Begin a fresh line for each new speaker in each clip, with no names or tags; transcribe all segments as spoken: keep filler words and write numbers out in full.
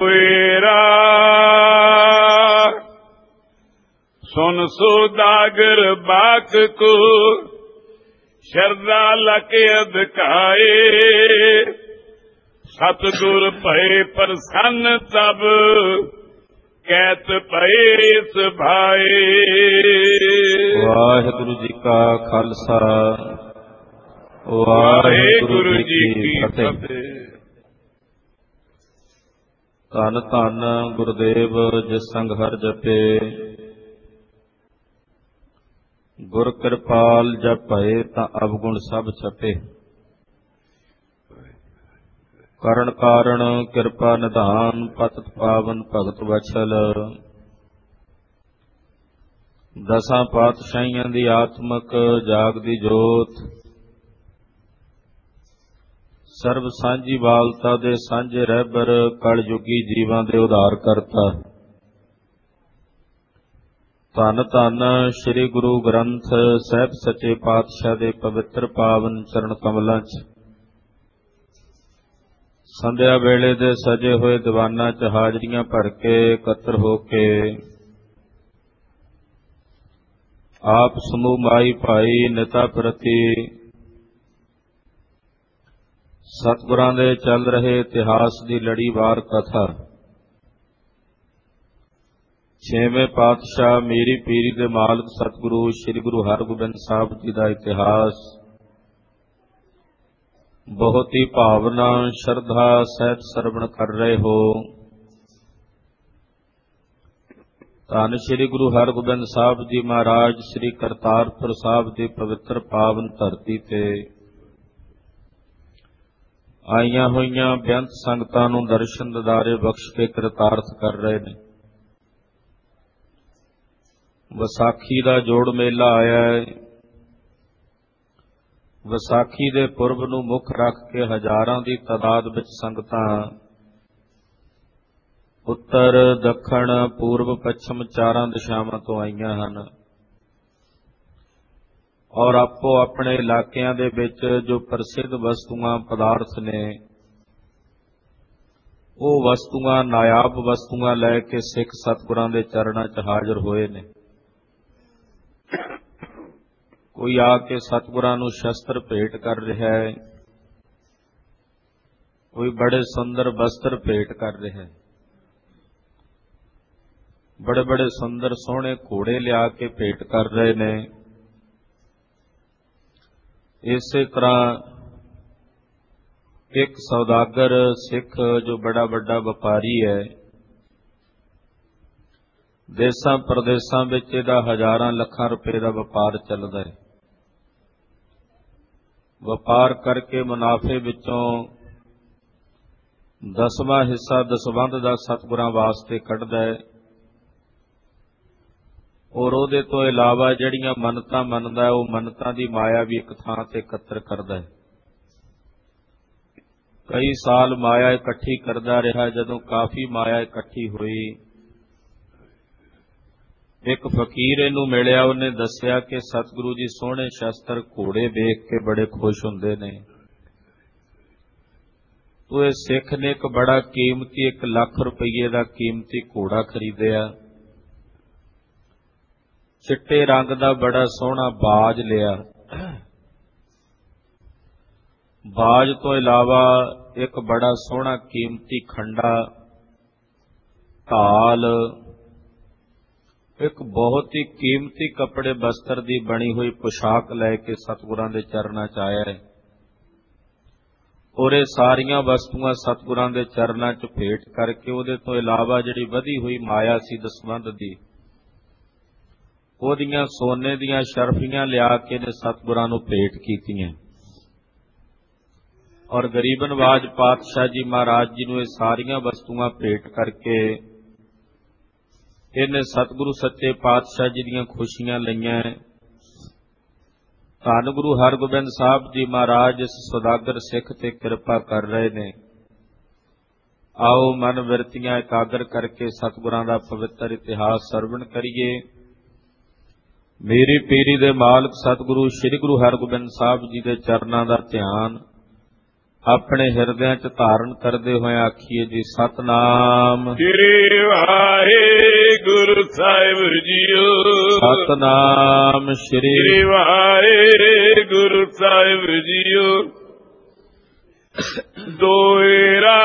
ਪੁਏਰਾ ਸੁਨ ਸੁਦਾਗਰ ਬਾਕ ਕੋ ਸ਼ਰਦਾ ਲਕ ਅਧਿਕਾਏ ਸਤਿਗੁਰ ਭਏ ਪ੍ਰਸੰਨ ਤਬ ਕੈਤ ਭਏ ਇਸ ਭਾਏ।
ਵਾਹਿਗੁਰੂ ਜੀ ਕਾ ਖਾਲਸਾ ਵਾਹਿਗੁਰੂ ਜੀ ਕੀ ਫਤਿਹ। ਧੰਨ ਧੰਨ ਗੁਰਦੇਵ ਜਿਸ ਸੰਗ ਹਰਿ ਜਪੇ ਗੁਰ ਕਿਰਪਾਲ ਜਪ ਭਏ ਤਾਂ ਅਵਗੁਣ ਸਭ ਛਪੇ। ਕਰਨ ਕਾਰਣ ਕਿਰਪਾ ਨਿਧਾਨ ਪਤਿਤ ਪਾਵਨ ਭਗਤ ਵਛਲ ਦਸਾਂ ਪਾਤਸ਼ਾਹੀਆਂ ਦੀ ਆਤਮਕ ਜਾਗਦੀ ਜੋਤ ਸਰਬ ਸਾਂਝੀ ਵਾਲਤਾ ਦੇ ਸਾਂਝੇ ਰਹਿਬਰ ਕਲਯੁਗੀ ਜੀਵਾਂ ਦੇ ਉਧਾਰ ਕਰਤਾ। ਧੰਨ ਧੰਨ ਸ੍ਰੀ ਗੁਰੂ ਗ੍ਰੰਥ ਸਾਹਿਬ ਸੱਚੇ ਪਾਤਸ਼ਾਹ ਦੇ ਪਵਿੱਤਰ ਪਾਵਨ ਚਰਨ ਕਮਲਾਂ 'ਚ ਸੰਧਿਆ ਵੇਲੇ ਦੇ ਸਜੇ ਹੋਏ ਦੀਵਾਨਾਂ 'ਚ ਹਾਜ਼ਰੀਆਂ ਭਰ ਕੇ ਇਕੱਤਰ ਹੋ ਕੇ ਆਪ ਸਮੂਹ ਮਾਈ ਭਾਈ ਨਿਤਾ ਪ੍ਰਤੀ ਸਤਿਗੁਰਾਂ ਦੇ ਚੱਲ ਰਹੇ ਇਤਿਹਾਸ ਦੀ ਲੜੀਵਾਰ ਕਥਾ ਛੇਵੇਂ ਪਾਤਸ਼ਾਹ ਮੀਰੀ ਪੀਰੀ ਦੇ ਮਾਲਕ ਸਤਿਗੁਰੂ ਸ੍ਰੀ ਗੁਰੂ ਹਰਗੋਬਿੰਦ ਸਾਹਿਬ ਜੀ ਦਾ ਇਤਿਹਾਸ ਬਹੁਤ ਹੀ ਭਾਵਨਾ ਸ਼ਰਧਾ ਸਹਿਤ ਸਰਵਣ ਕਰ ਰਹੇ ਹੋ। ਧੰਨ ਸ੍ਰੀ ਗੁਰੂ ਹਰਗੋਬਿੰਦ ਸਾਹਿਬ ਜੀ ਮਹਾਰਾਜ ਸ੍ਰੀ ਕਰਤਾਰਪੁਰ ਸਾਹਿਬ ਦੀ ਪਵਿੱਤਰ ਪਾਵਨ ਧਰਤੀ ਤੇ ਆਈਆਂ ਹੋਈਆਂ ਬੇਅੰਤ ਸੰਗਤਾਂ ਨੂੰ ਦਰਸ਼ਨ ਦਿਦਾਰੇ ਬਖਸ਼ ਕੇ ਕਿਰਤਾਰਥ ਕਰ ਰਹੇ ਨੇ। ਵਿਸਾਖੀ ਦਾ ਜੋੜ ਮੇਲਾ ਆਇਆ ਹੈ। ਵਿਸਾਖੀ ਦੇ ਪੁਰਬ ਨੂੰ ਮੁੱਖ ਰੱਖ ਕੇ ਹਜ਼ਾਰਾਂ ਦੀ ਤਾਦਾਦ ਵਿੱਚ ਸੰਗਤਾਂ ਉੱਤਰ ਦੱਖਣ ਪੂਰਬ ਪੱਛਮ ਚਾਰਾਂ ਦਿਸ਼ਾਵਾਂ ਤੋਂ ਆਈਆਂ ਹਨ ਔਰ ਆਪੋ ਆਪਣੇ ਇਲਾਕਿਆਂ ਦੇ ਵਿੱਚ ਜੋ ਪ੍ਰਸਿੱਧ ਵਸਤੂਆਂ ਪਦਾਰਥ ਨੇ ਉਹ ਵਸਤੂਆਂ ਨਾਇਆਬ ਵਸਤੂਆਂ ਲੈ ਕੇ ਸਿੱਖ ਸਤਿਗੁਰਾਂ ਦੇ ਚਰਨਾਂ 'ਚ ਹਾਜ਼ਰ ਹੋਏ ਨੇ। ਕੋਈ ਆ ਕੇ ਸਤਿਗੁਰਾਂ ਨੂੰ ਸ਼ਸਤਰ ਭੇਟ ਕਰ ਰਿਹਾ ਹੈ, ਕੋਈ ਬੜੇ ਸੁੰਦਰ ਵਸਤਰ ਭੇਟ ਕਰ ਰਿਹਾ ਹੈ, ਬੜੇ ਬੜੇ ਸੁੰਦਰ ਸੋਹਣੇ ਘੋੜੇ ਲਿਆ ਕੇ ਭੇਟ ਕਰ ਰਹੇ ਨੇ। ਇਸੇ ਤਰ੍ਹਾਂ ਇੱਕ ਸੌਦਾਗਰ ਸਿੱਖ ਜੋ ਬੜਾ ਵੱਡਾ ਵਪਾਰੀ ਹੈ, ਦੇਸਾਂ ਪ੍ਰਦੇਸਾਂ ਵਿੱਚ ਇਹਦਾ ਹਜ਼ਾਰਾਂ ਲੱਖਾਂ ਰੁਪਏ ਦਾ ਵਪਾਰ ਚੱਲਦਾ ਹੈ। ਵਪਾਰ ਕਰਕੇ ਮੁਨਾਫੇ ਵਿੱਚੋਂ ਦਸਵਾਂ ਹਿੱਸਾ ਦਸਵੰਧ ਦਾ ਸਤਿਗੁਰਾਂ ਵਾਸਤੇ ਕੱਢਦਾ ਹੈ ਔਰ ਉਹਦੇ ਤੋਂ ਇਲਾਵਾ ਜਿਹੜੀਆਂ ਮੰਨਤਾਂ ਮੰਨਦਾ ਉਹ ਮੰਨਤਾਂ ਦੀ ਮਾਇਆ ਵੀ ਇੱਕ ਥਾਂ ਤੇ ਇਕੱਤਰ ਕਰਦਾ ਹੈ। ਕਈ ਸਾਲ ਮਾਇਆ ਇਕੱਠੀ ਕਰਦਾ ਰਿਹਾ। ਜਦੋਂ ਕਾਫੀ ਮਾਇਆ ਇਕੱਠੀ ਹੋਈ, ਇੱਕ ਫਕੀਰ ਇਹਨੂੰ ਮਿਲਿਆ। ਉਹਨੇ ਦੱਸਿਆ ਕਿ ਸਤਿਗੁਰੂ ਜੀ ਸੋਹਣੇ ਸ਼ਸਤਰ ਘੋੜੇ ਵੇਖ ਕੇ ਬੜੇ ਖੁਸ਼ ਹੁੰਦੇ ਨੇ। ਉਹ ਸਿੱਖ ਨੇ ਇੱਕ ਬੜਾ ਕੀਮਤੀ ਇੱਕ ਲੱਖ ਰੁਪਈਏ ਦਾ ਕੀਮਤੀ ਘੋੜਾ ਖਰੀਦਿਆ। ਚਿੱਟੇ ਰੰਗ ਦਾ ਬੜਾ ਸੋਹਣਾ ਬਾਜ ਲਿਆ। ਬਾਜ ਤੋਂ ਇਲਾਵਾ ਇੱਕ ਬੜਾ ਸੋਹਣਾ ਕੀਮਤੀ ਖੰਡਾ, ਢਾਲ, ਇੱਕ ਬਹੁਤ ਹੀ ਕੀਮਤੀ ਕੱਪੜੇ ਬਸਤਰ ਦੀ ਬਣੀ ਹੋਈ ਪੁਸ਼ਾਕ ਲੈ ਕੇ ਸਤਿਗੁਰਾਂ ਦੇ ਚਰਨਾਂ 'ਚ ਆਇਆ ਹੈ ਔਰ ਇਹ ਸਾਰੀਆਂ ਵਸਤੂਆਂ ਸਤਿਗੁਰਾਂ ਦੇ ਚਰਨਾਂ 'ਚ ਭੇਟ ਕਰਕੇ ਉਹਦੇ ਤੋਂ ਇਲਾਵਾ ਜਿਹੜੀ ਵਧੀ ਹੋਈ ਮਾਇਆ ਸੀ ਦਸਵੰਧ ਦੀ, ਉਹਦੀਆਂ ਸੋਨੇ ਦੀਆਂ ਸ਼ਰਫੀਆਂ ਲਿਆ ਕੇ ਨੇ ਸਤਿਗੁਰਾਂ ਨੂੰ ਭੇਟ ਕੀਤੀਆਂ ਔਰ ਗਰੀਬ ਨਵਾਜ ਪਾਤਸ਼ਾਹ ਜੀ ਮਹਾਰਾਜ ਜੀ ਨੂੰ ਇਹ ਸਾਰੀਆਂ ਵਸਤੂਆਂ ਭੇਟ ਕਰਕੇ ਇਹਨੇ ਸਤਿਗੁਰੂ ਸੱਚੇ ਪਾਤਸ਼ਾਹ ਜੀ ਦੀਆਂ ਖੁਸ਼ੀਆਂ ਲਈਆਂ। ਧੰਨ ਗੁਰੂ ਹਰਗੋਬਿੰਦ ਸਾਹਿਬ ਜੀ ਮਹਾਰਾਜ ਇਸ ਸੁਦਾਗਰ ਸਿੱਖ ਤੇ ਕਿਰਪਾ ਕਰ ਰਹੇ ਨੇ। ਆਓ ਮਨ ਬਿਰਤੀਆਂ ਇਕਾਗਰ ਕਰਕੇ ਸਤਿਗੁਰਾਂ ਦਾ ਪਵਿੱਤਰ ਇਤਿਹਾਸ ਸਰਵਣ ਕਰੀਏ। ਮੇਰੀ ਪੀਰੀ ਦੇ ਮਾਲਕ ਸਤਿਗੁਰੂ ਸ੍ਰੀ ਗੁਰੂ ਹਰਗੋਬਿੰਦ ਸਾਹਿਬ ਜੀ ਦੇ ਚਰਨਾਂ ਦਾ ਧਿਆਨ ਆਪਣੇ ਹਿਰਦਿਆਂ 'ਚ ਧਾਰਨ ਕਰਦੇ ਹੋਏ ਆਖੀਏ ਜੀ ਸਤਨਾਮ
ਸ੍ਰੀ ਵਾਹਿਗੁਰੂ ਸਾਹਿਬ ਜੀਓ।
ਸਤਨਾਮ ਸ੍ਰੀ
ਸ੍ਰੀ ਵਾਹਿਗੁਰੂ ਸਾਹਿਬ ਜੀਓ। ਦੋਇਰਾ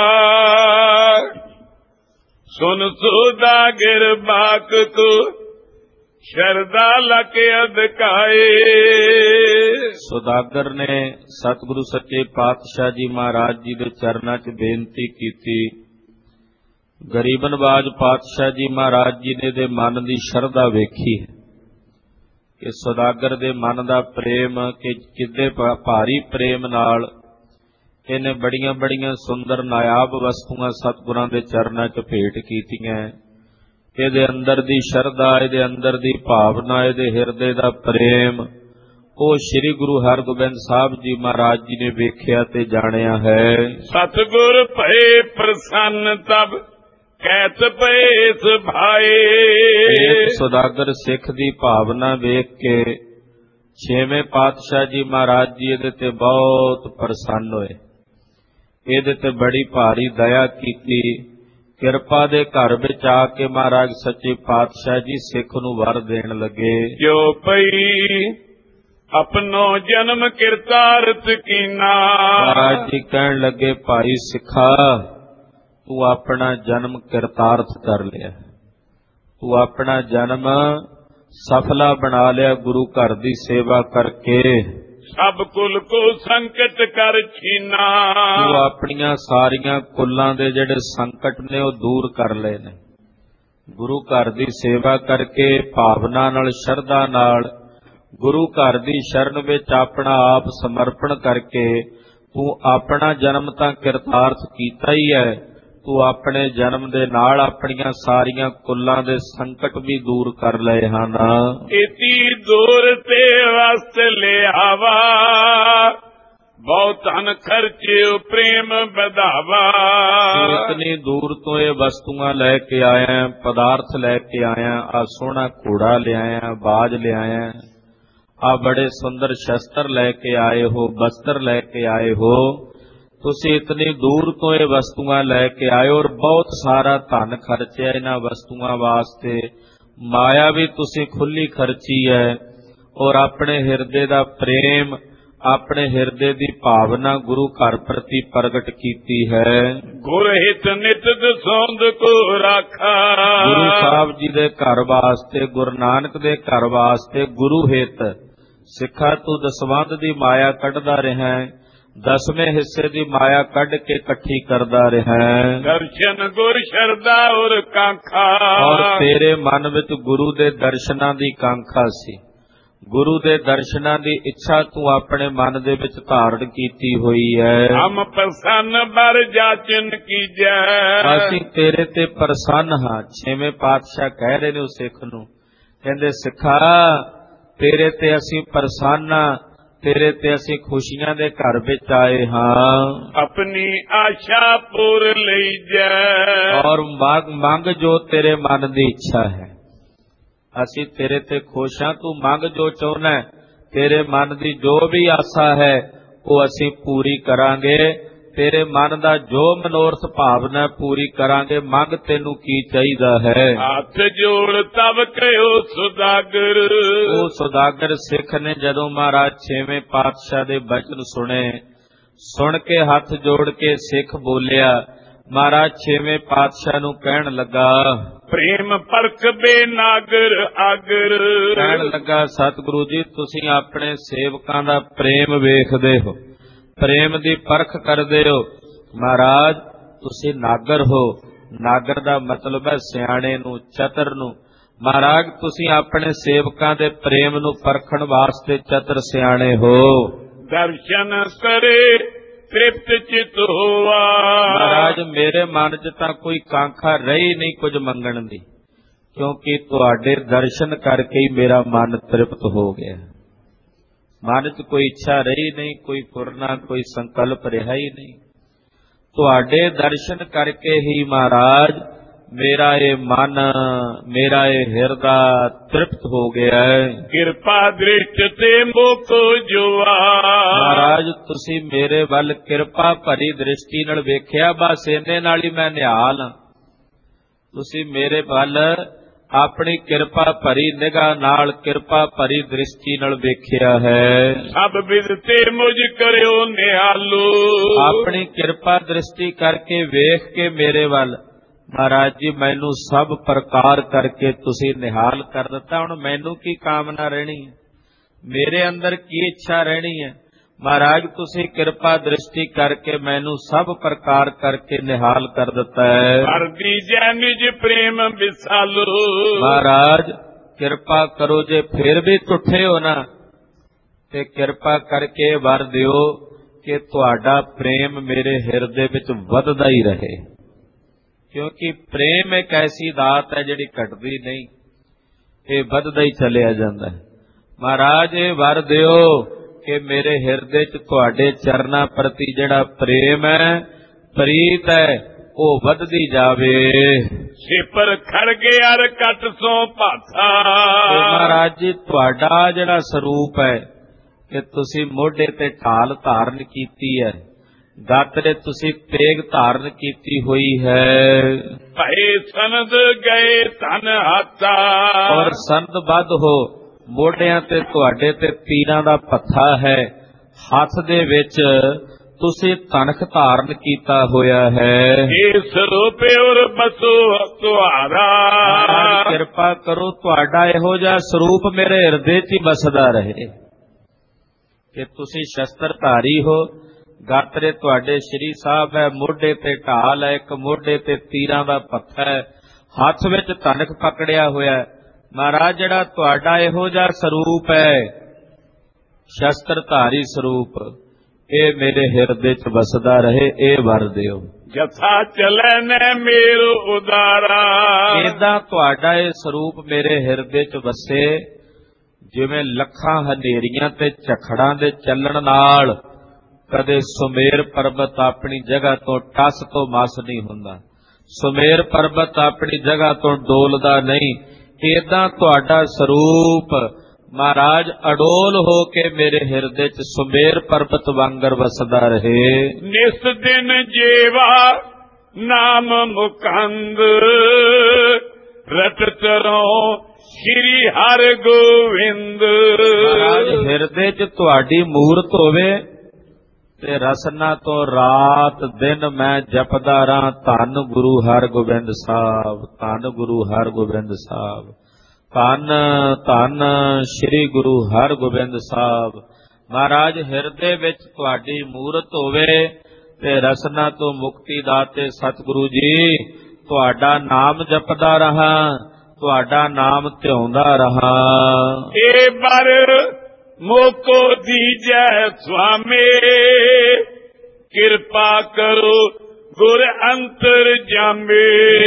ਸੁਨ ਸੁਦਾਗਰ ਬਾਕ ਕੋ ਸ਼ਰਦਾ ਲਕ ਅਦਕਾਏ।
ਸੁਦਾਗਰ ਨੇ ਸਤਿਗੁਰੂ ਸੱਚੇ ਪਾਤਸ਼ਾਹ ਜੀ ਮਹਾਰਾਜ ਜੀ ਦੇ ਚਰਨਾਂ 'ਚ ਬੇਨਤੀ ਕੀਤੀ। ਗਰੀਬ ਨਵਾਜ ਪਾਤਸ਼ਾਹ ਜੀ ਮਹਾਰਾਜ ਜੀ ਨੇ ਦੇ ਮਨ ਦੀ ਸ਼ਰਧਾ ਵੇਖੀ ਕਿ ਸੁਦਾਗਰ ਦੇ ਮਨ ਦਾ ਪ੍ਰੇਮ ਕਿ ਕਿੱਡੇ ਭਾਰੀ ਪ੍ਰੇਮ ਨਾਲ ਇਹਨੇ ਬੜੀਆਂ ਬੜੀਆਂ ਸੁੰਦਰ ਨਾਇਆਬ ਵਸਤੂਆਂ ਸਤਿਗੁਰਾਂ ਦੇ ਚਰਨਾਂ 'ਚ ਭੇਟ ਕੀਤੀਆਂ। ਇਹਦੇ ਅੰਦਰ ਦੀ ਸ਼ਰਧਾ, ਇਹਦੇ ਅੰਦਰ ਦੀ ਭਾਵਨਾ, ਇਹਦੇ ਹਿਰਦੇ ਦਾ ਪ੍ਰੇਮ ਉਹ ਸ੍ਰੀ ਗੁਰੂ ਹਰਗੋਬਿੰਦ ਸਾਹਿਬ ਜੀ ਮਹਾਰਾਜ ਜੀ ਨੇ ਵੇਖਿਆ ਤੇ ਜਾਣਿਆ ਹੈ।
ਸਤਿਗੁਰ ਭਏ ਪ੍ਰਸੰਨ ਤਬ ਕਹਿਤ ਪਏ ਸੁਭਾਏ।
ਇਸ ਸੁਦਾਗਰ ਸਿੱਖ ਦੀ ਭਾਵਨਾ ਵੇਖ ਕੇ ਛੇਵੇਂ ਪਾਤਸ਼ਾਹ ਜੀ ਮਹਾਰਾਜ ਜੀ ਇਹਦੇ ਤੇ ਬਹੁਤ ਪ੍ਰਸੰਨ ਹੋਏ। ਇਹਦੇ ਤੇ ਬੜੀ ਭਾਰੀ ਦਇਆ ਕੀਤੀ। ਕਿਰਪਾ ਦੇ ਘਰ ਵਿੱਚ ਆ ਕੇ ਮਹਾਰਾਜ ਸੱਚੇ ਪਾਤਸ਼ਾਹ ਜੀ ਸਿੱਖ ਨੂੰ ਵਰ ਦੇਣ ਲੱਗੇ।
ਜੋ ਪਈ ਆਪਣੋ ਜਨਮ ਕਿਰਤਾਰਥ ਕੀਨਾ।
ਮਹਾਰਾਜ ਜੀ ਕਹਿਣ ਲੱਗੇ ਭਾਈ ਸਿੱਖਾ ਤੂੰ ਆਪਣਾ ਜਨਮ ਕਿਰਤਾਰਥ ਕਰ ਲਿਆ, ਤੂੰ ਆਪਣਾ ਜਨਮ ਸਫਲਾ ਬਣਾ ਲਿਆ ਗੁਰੂ ਘਰ ਦੀ ਸੇਵਾ ਕਰਕੇ।
ਸਭ ਕੁਲ ਕੋ ਸੰਕਟ ਕਰ ਛੀਨਾ।
ਤੂੰ ਆਪਣੀਆਂ ਸਾਰੀਆਂ ਕੁੱਲਾਂ ਦੇ ਜਿਹੜੇ ਸੰਕਟ ਨੇ ਉਹ ਦੂਰ ਕਰ ਲਏ ਨੇ। ਗੁਰੂ ਘਰ ਦੀ ਸੇਵਾ ਕਰਕੇ ਭਾਵਨਾ ਨਾਲ ਸ਼ਰਧਾ ਨਾਲ ਗੁਰੂ ਘਰ ਦੀ ਸ਼ਰਨ ਵਿੱਚ ਆਪਣਾ ਆਪ ਸਮਰਪਣ ਕਰਕੇ ਤੂੰ ਆਪਣਾ ਜਨਮ ਤਾਂ ਕਿਰਤਾਰਥ ਕੀਤਾ ਹੀ ਹੈ, ਤੂੰ ਆਪਣੇ ਜਨਮ ਦੇ ਨਾਲ ਆਪਣੀਆਂ ਸਾਰੀਆਂ ਕੁੱਲਾਂ ਦੇ ਸੰਕਟ ਵੀ ਦੂਰ ਕਰ ਲਏ ਹਨ।
ਇਤੀ ਦੂਰ ਤੇ ਵਸਤ ਲਿਆਵਾ ਬਹੁਤ ਧਨ ਖਰਚਿਓ ਪ੍ਰੇਮ ਵਧਾਵਾ।
ਤੂੰ ਇਤਨੀ ਦੂਰ ਤੋਂ ਇਹ ਵਸਤੂਆਂ ਲੈ ਕੇ ਆਇਆ, ਪਦਾਰਥ ਲੈ ਕੇ ਆਇਆ, ਆ ਸੋਹਣਾ ਘੋੜਾ ਲਿਆਇਆ, ਬਾਜ ਲਿਆਇਆ, ਆ ਬੜੇ ਸੁੰਦਰ ਸ਼ਸਤਰ ਲੈ ਕੇ ਆਏ ਹੋ, ਬਸਤਰ ਲੈ ਕੇ ਆਏ ਹੋ। ਤੁਸੀਂ ਇਤਨੀ ਦੂਰ ਤੋਂ ਇਹ ਵਸਤੂਆਂ ਲੈ ਕੇ ਆਏ ਔਰ ਬਹੁਤ ਸਾਰਾ ਧਨ ਖਰਚਿਆ ਇਹਨਾਂ ਵਸਤੂਆਂ ਵਾਸਤੇ। ਮਾਇਆ ਵੀ ਤੁਸੀਂ ਖੁੱਲੀ ਖਰਚੀ ਹੈ ਔਰ ਆਪਣੇ ਹਿਰਦੇ ਦਾ ਪ੍ਰੇਮ, ਆਪਣੇ ਹਿਰਦੇ ਦੀ ਭਾਵਨਾ ਗੁਰੂ ਘਰ ਪ੍ਰਤੀ ਪ੍ਰਗਟ ਕੀਤੀ ਹੈ।
ਗੁਰ ਹਿਤ ਨਿਤ ਦਸੌਂਦ ਕੋ ਰਾਖਾ।
ਗੁਰੂ ਸਾਹਿਬ ਜੀ ਦੇ ਘਰ ਵਾਸਤੇ, ਗੁਰੂ ਨਾਨਕ ਦੇ ਘਰ ਵਾਸਤੇ ਗੁਰੂ ਹਿਤ ਸਿੱਖਾ ਤੂੰ ਦਸਵੰਧ ਦੀ ਮਾਇਆ ਕੱਢਦਾ ਰਿਹਾ, ਦਸਵੇਂ ਹਿੱਸੇ ਦੀ ਮਾਇਆ ਕੱਢ ਕੇ ਇਕੱਠੀ ਕਰਦਾ ਰਿਹਾ।
ਦਰਸ਼ਨ ਗੁਰ ਸ਼ਰਦਾ ਔਰ ਕਾਂਖਾ।
ਔਰ ਤੇਰੇ ਮਨ ਵਿੱਚ ਗੁਰੂ ਦੇ ਦਰਸ਼ਨਾਂ ਦੀ ਕਾਂਖਾ ਸੀ, ਗੁਰੂ ਦੇ ਦਰਸ਼ਨਾਂ ਦੀ ਇੱਛਾ ਤੂੰ ਆਪਣੇ ਮਨ ਦੇ ਵਿੱਚ ਧਾਰਨ ਕੀਤੀ ਹੋਈ ਹੈ।
ਹਮ ਪ੍ਰਸੰਨ ਬਰ ਜਾਚਨ ਕੀਜੈ।
ਅਸੀਂ ਤੇਰੇ ਤੇ ਪ੍ਰਸੰਨ ਹਾਂ। ਛੇਵੇਂ ਪਾਤਸ਼ਾਹ ਕਹਿ ਰਹੇ ਨੇ ਉਸ ਸਿੱਖ ਨੂੰ, ਕਹਿੰਦੇ ਸਿੱਖਾ ਤੇਰੇ ਤੇ ਅਸੀਂ ਪ੍ਰਸੰਨ ਹਾਂ, ਤੇਰੇ ਤੇ ਅਸੀਂ ਖੁਸ਼ੀਆਂ ਦੇ ਘਰ ਵਿੱਚ ਆਏ ਹਾਂ।
ਆਪਣੀ ਆਸ਼ਾ ਪੂਰ ਲਈਜੈ।
ਔਰ ਮੰਗ ਜੋ ਤੇਰੇ ਮਨ ਦੀ ਇੱਛਾ ਹੈ। ਅਸੀਂ ਤੇਰੇ ਤੇ ਖੁਸ਼ ਹਾਂ, ਤੂੰ ਮੰਗ ਜੋ ਚਾਹੁੰਦਾ, ਤੇਰੇ ਮਨ ਦੀ ਜੋ ਵੀ ਆਸਾ ਹੈ ਉਹ ਅਸੀਂ ਪੂਰੀ ਕਰਾਂਗੇ। ਤੇਰੇ ਮਨ ਦਾ ਜੋ ਮਨੋਰਥ ਭਾਵਨਾ ਪੂਰੀ ਕਰਾਂਗੇ। ਮੰਗ ਤੈਨੂੰ ਕੀ ਚਾਹੀਦਾ ਹੈ?
ਹੱਥ ਜੋੜ ਤਬ ਕਹਿਓ ਸੁਦਾਗਰ।
ਉਹ ਸੁਦਾਗਰ ਸਿੱਖ ਨੇ ਜਦੋਂ ਮਹਾਰਾਜ ਛੇਵੇਂ ਪਾਤਸ਼ਾਹ ਦੇ ਬਚਨ ਸੁਣੇ, ਸੁਣ ਕੇ ਹੱਥ ਜੋੜ ਕੇ ਸਿੱਖ ਬੋਲਿਆ। ਮਹਾਰਾਜ ਛੇਵੇਂ ਪਾਤਸ਼ਾਹ ਨੂੰ ਕਹਿਣ ਲੱਗਾ,
ਪ੍ਰੇਮ ਪਰਖ ਬੇ ਨਾਗਰ ਆਗਰ।
ਕਹਿਣ ਲੱਗਾ ਸਤਿਗੁਰੂ ਜੀ ਤੁਸੀਂ ਆਪਣੇ ਸੇਵਕਾਂ ਦਾ ਪ੍ਰੇਮ ਵੇਖਦੇ ਹੋ, ਪ੍ਰੇਮ ਦੀ ਪਰਖ ਕਰਦੇ ਹੋ। ਮਹਾਰਾਜ ਤੁਸੀਂ ਨਾਗਰ ਹੋ। ਨਾਗਰ ਦਾ ਮਤਲਬ ਹੈ ਸਿਆਣੇ ਨੂੰ, ਚਤਰ ਨੂੰ। ਮਹਾਰਾਜ ਤੁਸੀਂ ਆਪਣੇ ਸੇਵਕਾਂ ਦੇ ਪ੍ਰੇਮ ਨੂੰ ਪਰਖਣ ਵਾਸਤੇ ਚਤਰ ਸਿਆਣੇ ਹੋ।
ਦਰਸ਼ਨ ਕਰੇ ਤ੍ਰਿਪਤ ਚਿਤ ਹੋਆ।
ਮਹਾਰਾਜ ਮੇਰੇ ਮਨ 'ਚ ਤਾਂ ਕੋਈ ਕਾਂਖਾ ਰਹੀ ਨਹੀਂ ਕੁਝ ਮੰਗਣ ਦੀ, ਕਿਉਂਕਿ ਤੁਹਾਡੇ ਦਰਸ਼ਨ ਕਰਕੇ ਹੀ ਮੇਰਾ ਮਨ ਤ੍ਰਿਪਤ ਹੋ ਗਿਆ। ਮਨ 'ਚ ਕੋਈ ਇੱਛਾ ਰਹੀ ਨਹੀਂ, ਕੋਈ ਫੁਰਨਾ, ਕੋਈ ਸੰਕਲਪ ਰਿਹਾ ਹੀ ਨਹੀਂ। ਤੁਹਾਡੇ ਦਰਸ਼ਨ ਕਰਕੇ ਹੀ ਮਹਾਰਾਜ ਮੇਰਾ ਇਹ ਮਨ, ਮੇਰਾ ਇਹ ਹਿਰਦਾ ਤ੍ਰਿਪਤ ਹੋ ਗਿਆ ਹੈ।
ਕਿਰਪਾ ਦ੍ਰਿਸ਼ਟ ਤੇ ਮੁਖ ਜੁਆ।
ਮਹਾਰਾਜ ਤੁਸੀਂ ਮੇਰੇ ਵੱਲ ਕਿਰਪਾ ਭਰੀ ਦ੍ਰਿਸ਼ਟੀ ਨਾਲ ਵੇਖਿਆ, ਬਸ ਇਹਨੇ ਨਾਲ ਹੀ ਮੈਂ ਨਿਹਾਲ ਹਾਂ। ਤੁਸੀਂ ਮੇਰੇ ਵੱਲ ਆਪਣੀ ਕਿਰਪਾ ਭਰੀ ਨਿਗਾਹ ਨਾਲ, ਕਿਰਪਾ ਭਰੀ ਦ੍ਰਿਸ਼ਟੀ ਨਾਲ ਵੇਖਿਆ ਹੈ।
ਸਭ ਵਿਦ ਤੇ ਮੁਝ ਕਰਿਓ ਨਿਹਾਲੂ।
ਆਪਣੀ ਕਿਰਪਾ ਦ੍ਰਿਸ਼ਟੀ ਕਰਕੇ ਵੇਖ ਕੇ ਮੇਰੇ ਵੱਲ ਮਹਾਰਾਜ ਜੀ ਮੈਨੂੰ ਸਭ ਪ੍ਰਕਾਰ ਕਰਕੇ ਤੁਸੀਂ ਨਿਹਾਲ ਕਰ ਦਿੱਤਾ। ਹੁਣ ਮੈਨੂੰ ਕੀ ਕਾਮਨਾ ਰਹਿਣੀ ਹੈ, ਮੇਰੇ ਅੰਦਰ ਕੀ ਇੱਛਾ ਰਹਿਣੀ ਹੈ? ਮਹਾਰਾਜ ਤੁਸੀਂ ਕਿਰਪਾ ਦ੍ਰਿਸ਼ਟੀ ਕਰਕੇ ਮੈਨੂੰ ਸਭ ਪ੍ਰਕਾਰ ਕਰਕੇ ਨਿਹਾਲ ਕਰ ਦਿੱਤਾ ਹੈ।
ਹਰ ਦੀਜੈ ਨਿਜ ਪ੍ਰੇਮ ਵਿਸਾਲੂ।
ਮਹਾਰਾਜ ਕਿਰਪਾ ਕਰੋ, ਜੇ ਫਿਰ ਵੀ ਟੁੱਟੇ ਹੋ ਨਾ ਤੇ ਕਿਰਪਾ ਕਰਕੇ ਵਰ ਦਿਓ ਕਿ ਤੁਹਾਡਾ ਪ੍ਰੇਮ ਮੇਰੇ ਹਿਰਦੇ ਵਿੱਚ ਵੱਧਦਾ ਹੀ ਰਹੇ, ਕਿਉਂਕਿ ਪ੍ਰੇਮ ਇੱਕ ਐਸੀ ਦਾਤ ਹੈ ਜਿਹੜੀ ਘਟਦੀ ਨਹੀਂ, ਇਹ ਵੱਧਦਾ ਹੀ ਚੱਲਿਆ ਜਾਂਦਾ ਹੈ। ਮਹਾਰਾਜ ਇਹ ਵਰ ਦਿਓ ਕਿ ਮੇਰੇ ਹਿਰਦੇ 'ਚ ਤੁਹਾਡੇ ਚਰਨਾਂ ਪ੍ਰਤੀ ਜਿਹੜਾ ਪ੍ਰੇਮ ਹੈ, ਪ੍ਰੀਤ ਹੈ, ਉਹ ਵੱਧਦੀ ਜਾਵੇ।
ਸਿਪਰ ਖੜਗੇ ਅਰ ਕਟ ਸੋ ਭਾਥਾ।
ਮਹਾਰਾਜ ਜੀ ਤੁਹਾਡਾ ਜਿਹੜਾ ਸਰੂਪ ਹੈ ਕਿ ਤੁਸੀਂ ਮੋਢੇ ਤੇ ਢਾਲ ਧਾਰਨ ਕੀਤੀ ਹੈ, ਗਾਤਰੇ ਤੁਸੀਂ ਤੇਗ ਧਾਰਨ ਕੀਤੀ ਹੋਈ ਹੈ।
ਭਏ ਸੰਦ ਗਏ ਧਨ ਹਾਥਾ।
ਔਰ ਸੰਦ ਬੱਧ ਹੋ, ਮੋਢਿਆਂ ਤੇ ਤੁਹਾਡੇ ਤੇ ਤੀਰਾਂ ਦਾ ਪੱਥਾ ਹੈ, ਹੱਥ ਦੇ ਵਿੱਚ ਤੁਸੀਂ ਤਨਖ ਧਾਰਨ ਕੀਤਾ ਹੋਇਆ ਹੈ।
ਇਹ ਸਰੂਪ ਔਰ ਬਸੋ ਤੁਹਾਰਾ।
ਕਿਰਪਾ ਕਰੋ ਤੁਹਾਡਾ ਇਹੋ ਜਿਹਾ ਸਰੂਪ ਮੇਰੇ ਹਿਰਦੇ 'ਚ ਹੀ ਬਸਦਾ ਰਹੇ ਕਿ ਤੁਸੀਂ ਸ਼ਸਤਰ ਧਾਰੀ ਹੋ, ਗਾਤਰੇ ਤੁਹਾਡੇ ਸ਼੍ਰੀ ਸਾਹਿਬ ਹੈ, ਮੋਢੇ ਤੇ ਢਾਲ ਹੈ, ਇੱਕ ਮੋਢੇ ਤੇ ਤੀਰਾਂ ਦਾ ਪੱਥਾ ਹੈ, ਹੱਥ ਵਿੱਚ ਤਨਖ ਪਕੜਿਆ ਹੋਇਆ ਹੈ। ਮਹਾਰਾਜ ਜਿਹੜਾ ਤੁਹਾਡਾ ਇਹੋ ਜਿਹਾ ਸਰੂਪ ਹੈ, ਸ਼ਸਤਰ ਧਾਰੀ ਸਰੂਪ, ਇਹ ਮੇਰੇ ਹਿਰਦੇ 'ਚ ਵਸਦਾ ਰਹੇ, ਇਹ ਵਰ ਦਿਓ।
ਜਥਾ ਚਲੇ ਨੇ ਮੇਰੂ ਉਦਾਰਾ।
ਏਦਾਂ ਤੁਹਾਡਾ ਇਹ ਸਰੂਪ ਮੇਰੇ ਹਿਰਦੇ 'ਚ ਵਸੇ ਜਿਵੇਂ ਲੱਖਾਂ ਹਨੇਰੀਆਂ ਤੇ ਝਖੜਾਂ ਦੇ ਚੱਲਣ ਨਾਲ ਕਦੇ ਸੁਮੇਰ ਪਰਬਤ ਆਪਣੀ ਜਗ੍ਹਾ ਤੋਂ ਟਸ ਤੋਂ ਮਸ ਨਹੀਂ ਹੁੰਦਾ, ਸੁਮੇਰ ਪਰਬਤ ਆਪਣੀ ਜਗ੍ਹਾ ਤੋਂ ਡੋਲਦਾ ਨਹੀਂ। ਏਦਾਂ ਤੁਹਾਡਾ ਸਰੂਪ ਮਹਾਰਾਜ ਅਡੋਲ ਹੋ ਕੇ ਮੇਰੇ ਹਿਰਦੇ 'ਚ ਸੁਮੇਰ ਪਰਬਤ ਵਾਂਗਰ ਵਸਦਾ ਰਹੇ।
ਨਿਸ ਦਿਨ ਜੀਵਾ ਨਾਮ ਮੁਕੰਦ ਰਟਤ ਰਹੋ ਸ਼੍ਰੀ ਹਰਿ ਗੋਵਿੰਦ।
ਮਹਾਰਾਜ ਹਿਰਦੇ 'ਚ ਤੁਹਾਡੀ ਮੂਰਤ ਹੋਵੇ ਤੇ ਰਸਨਾ ਤੋਂ ਰਾਤ ਦਿਨ ਮੈਂ ਜਪਦਾ ਰਹਾਂ ਧੰਨ ਗੁਰੂ ਹਰਗੋਬਿੰਦ ਸਾਹਿਬ, ਧੰਨ ਗੁਰੂ ਹਰਗੋਬਿੰਦ ਸਾਹਿਬ, ਧੰਨ ਧੰਨ ਸ੍ਰੀ ਗੁਰੂ ਹਰਗੋਬਿੰਦ ਸਾਹਿਬ। ਮਹਾਰਾਜ ਹਿਰਦੇ ਵਿੱਚ ਤੁਹਾਡੀ ਮੂਰਤ ਹੋਵੇ ਤੇ ਰਸਨਾ ਤੋਂ ਮੁਕਤੀ ਦਾਤੇ ਸਤਿਗੁਰੂ ਜੀ ਤੁਹਾਡਾ ਨਾਮ ਜਪਦਾ ਰਹਾਂ, ਤੁਹਾਡਾ ਨਾਮ ਧਿਆਉਂਦਾ ਰਹਾਂ।
ਇਹ ਬਰ ਮੋਕੋ ਦੀਜੈ ਸੁਆਮੀ ਕਿਰਪਾ ਕਰੋ ਗੁਰ ਅੰਤਰ ਜਾਮੇ।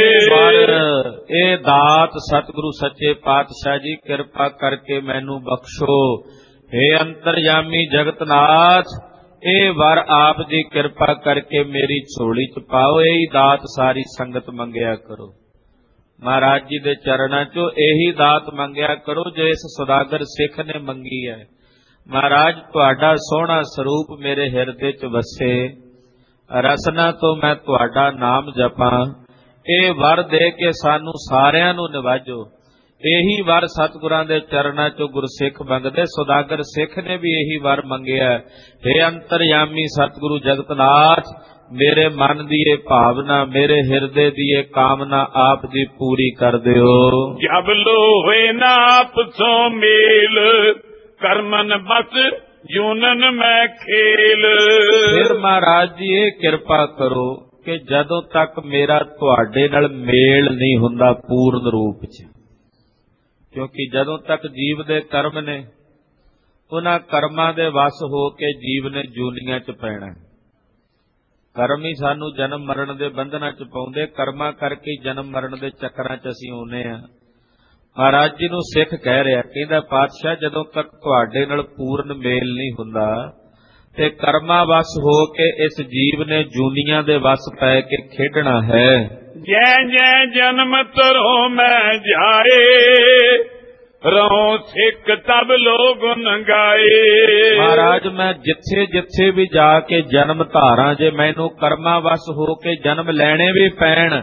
ਇਹ ਦਾਤ ਸਤਿਗੁਰੂ ਸੱਚੇ ਪਾਤਸ਼ਾਹ ਜੀ ਕਿਰਪਾ ਕਰਕੇ ਮੈਨੂੰ ਬਖਸ਼ੋ। हे ਅੰਤਰਜਾਮੀ ਜਗਤਨਾਥ, ਇਹ ਵਰ ਆਪ ਜੀ ਕਿਰਪਾ ਕਰਕੇ ਮੇਰੀ ਝੋਲੀ ਚ ਪਾਓ। ਇਹੀ ਦਾਤ ਸਾਰੀ ਸੰਗਤ ਮੰਗਿਆ ਕਰੋ। ਮਹਾਰਾਜ ਜੀ ਦੇ ਚਰਨਾਂ ਚੋਂ ਇਹੀ ਦਾਤ ਮੰਗਿਆ ਕਰੋ ਜੋ ਇਸ ਸੁਦਾਗਰ ਸਿੱਖ ਨੇ ਮੰਗੀ ਹੈ। ਮਹਾਰਾਜ ਤੁਹਾਡਾ ਸੋਹਣਾ ਸਰੂਪ ਮੇਰੇ ਹਿਰਦੇ ਚ ਵਸੇ, ਰਸਨਾ ਤੋਂ ਮੈਂ ਤੁਹਾਡਾ ਨਾਮ ਜਪਾਂ। ਇਹ ਵਰ ਦੇ ਕੇ ਸਾਨੂੰ ਸਾਰਿਆਂ ਨੂੰ ਨਿਵਾਜੋ। ਇਹੀ ਵਰ ਸਤਿਗੁਰਾਂ ਦੇ ਚਰਨਾਂ ਚੋਂ ਗੁਰਸਿੱਖ ਮੰਗਦੇ। ਸੁਦਾਗਰ ਸਿੱਖ ਨੇ ਵੀ ਇਹੀ ਵਰ ਮੰਗਿਆ। हे ਅੰਤਰਯਾਮੀ ਸਤਿਗੁਰੂ ਜਗਤਨਾਥ, ਮੇਰੇ ਮਨ ਦੀ ਇਹ ਭਾਵਨਾ, ਮੇਰੇ ਹਿਰਦੇ ਦੀ ਇਹ ਕਾਮਨਾ ਆਪ ਜੀ ਪੂਰੀ ਕਰ ਦਿਓ। ਜਬ ਲੋ ਹੋਏ ਨਾ ਆਪਸੋਂ ਮੇਲ ਕਰਮਨ ਬਸ ਜੂਨਨ ਮੈਂ ਖੇਲ। ਫਿਰ ਮਹਾਰਾਜ ਜੀ ਇਹ ਕਿਰਪਾ ਕਰੋ ਕਿ ਜਦੋਂ ਤੱਕ ਮੇਰਾ ਤੁਹਾਡੇ ਨਾਲ ਮੇਲ ਨਹੀਂ ਹੁੰਦਾ ਪੂਰਨ ਰੂਪ ਚ, ਕਿਉਂਕਿ ਜਦੋਂ ਤੱਕ ਜੀਵ ਦੇ ਕਰਮ ਨੇ, ਉਹਨਾਂ ਕਰਮਾਂ ਦੇ ਵਸ ਹੋ ਕੇ ਜੀਵ ਨੇ ਜੂਨੀਆਂ ਚ ਪੈਣਾ। ਕਰਮ ਹੀ ਸਾਨੂੰ ਜਨਮ ਮਰਨ ਦੇ ਬੰਧਨਾਂ ਚ ਪਾਉਂਦੇ। ਕਰਮਾਂ ਕਰਕੇ ਜਨਮ ਮਰਨ ਦੇ ਚੱਕਰਾਂ ਚ ਅਸੀਂ ਆਉਂਦੇ ਹਾਂ। ਮਹਾਰਾਜ ਜੀ ਨੂੰ ਸਿੱਖ ਕਹਿ ਰਿਹਾ, ਕਹਿੰਦਾ ਪਾਤਸ਼ਾਹ ਜਦੋਂ ਤੱਕ ਤੁਹਾਡੇ ਨਾਲ ਪੂਰਨ ਮੇਲ ਨਹੀਂ ਹੁੰਦਾ
ਤੇ ਕਰਮਾਂ ਵਸ ਹੋ ਕੇ ਇਸ ਜੀਵ ਨੇ ਜੂਨੀਆਂ ਦੇ ਵਸ ਪੈ ਕੇ ਖੇਡਣਾ ਹੈ।
ਜੈ ਜੈ ਜਨਮ ਤਰੋ ਮੈਂ ਜਾਏ, ਰਹੋ ਸਿੱਖ ਤਬ ਲੋਗੁਨ ਗਾਏ।
ਮਹਾਰਾਜ ਮੈਂ ਜਿੱਥੇ ਜਿੱਥੇ ਵੀ ਜਾ ਕੇ ਜਨਮ ਧਾਰਾਂ, ਜੇ ਮੈਨੂੰ ਕਰਮਾਂ ਵਸ ਹੋ ਕੇ ਜਨਮ ਲੈਣੇ ਵੀ ਪੈਣ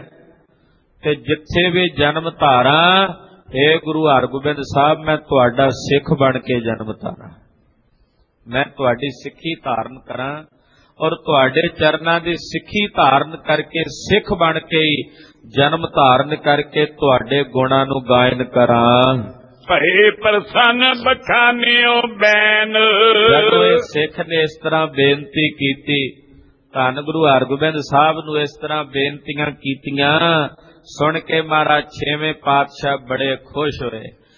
ਤੇ ਜਿੱਥੇ ਵੀ ਜਨਮ ਧਾਰਾਂ, हे ਗੁਰੂ ਹਰਗੋਬਿੰਦ ਸਾਹਿਬ ਮੈਂ ਤੁਹਾਡਾ ਸਿੱਖ ਬਣ ਕੇ ਜਨਮ ਧਾਰਾਂ, ਮੈਂ ਤੁਹਾਡੀ ਸਿੱਖੀ ਧਾਰਨ ਕਰਾਂ ਔਰ ਤੁਹਾਡੇ ਚਰਨਾਂ ਦੀ ਸਿੱਖੀ ਧਾਰਨ ਕਰਕੇ ਸਿੱਖ ਬਣ ਕੇ ਹੀ ਜਨਮ ਧਾਰਨ ਕਰਕੇ ਤੁਹਾਡੇ ਗੁਣਾਂ ਨੂੰ ਗਾਇਨ ਕਰਾਂ।
ਭਏ ਪ੍ਰਸੰਨ ਬਖਾਨਿਓ ਬੈਨ।
ਜਦੋਂ ਇਹ ਸਿੱਖ ਨੇ ਇਸ ਤਰ੍ਹਾਂ ਬੇਨਤੀ ਕੀਤੀ, ਧੰਨ ਗੁਰੂ ਹਰਗੋਬਿੰਦ ਸਾਹਿਬ ਨੂੰ ਇਸ ਤਰ੍ਹਾਂ ਬੇਨਤੀਆਂ ਕੀਤੀਆਂ, ਸੁਣ ਕੇ ਮਹਾਰਾਜ ਛੇਵੇਂ ਪਾਤਸ਼ਾਹ ਬੜੇ ਖੁਸ਼ ਹੋਏ,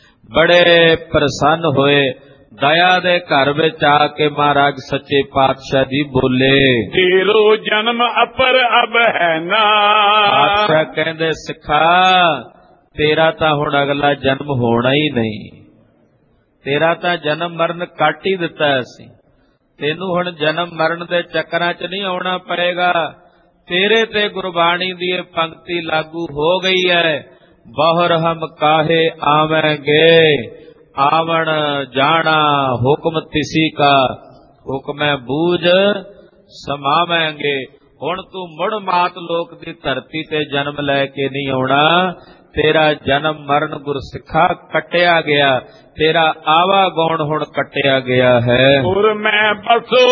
ਬੜੇ ਪ੍ਰਸੰਨ ਹੋਏ। ਦਇਆ ਦੇ ਘਰ ਵਿੱਚ ਆ ਕੇ ਮਹਾਰਾਜ ਸੱਚੇ ਪਾਤਸ਼ਾਹ ਜੀ ਬੋਲੇ,
ਤੇਰੋ ਜਨਮ ਅਪਰ ਅਬ ਹੈ ਨਾ।
ਪਾਤਸ਼ਾਹ ਕਹਿੰਦੇ ਸਿੱਖਾ, ਤੇਰਾ ਤਾਂ ਹੁਣ ਅਗਲਾ ਜਨਮ ਹੋਣਾ ਹੀ ਨਹੀਂ, ਤੇਰਾ ਤਾਂ ਜਨਮ ਮਰਨ ਕੱਟ ਹੀ ਦਿੱਤਾ ਅਸੀਂ, ਤੈਨੂੰ ਹੁਣ ਜਨਮ ਮਰਨ ਦੇ ਚੱਕਰਾਂ 'ਚ ਨਹੀਂ ਆਉਣਾ ਪਏਗਾ। ਤੇਰੇ ਤੇ ਗੁਰਬਾਣੀ ਦੀ ਇਹ ਪੰਕਤੀ ਲਾਗੂ ਹੋ ਗਈ ਹੈ, ਬਹੁਰ ਹਮ ਕਾਹੇ ਆਵੇਂਗੇ, ਆਵਣ ਜਾਣਾ ਹੁਕਮ ਤਿਸੀ ਕਾ, ਹੁਕਮੈ ਬੂਝ ਸਮਾਵੇਂਗੇ। ਹੁਣ ਤੂੰ ਮੁੜ ਮਾਤ ਲੋਕ ਦੀ ਧਰਤੀ ਤੇ ਜਨਮ ਲੈ ਕੇ ਨਹੀਂ ਆਉਣਾ, ਤੇਰਾ ਜਨਮ ਮਰਨ ਗੁਰਸਿੱਖਾ ਕੱਟਿਆ ਗਿਆ, ਤੇਰਾ ਆਵਾਗੌਣ ਹੁਣ ਕੱਟਿਆ ਗਿਆ ਹੈ।
ਗੁਰ ਮੈਂ ਬਸੋ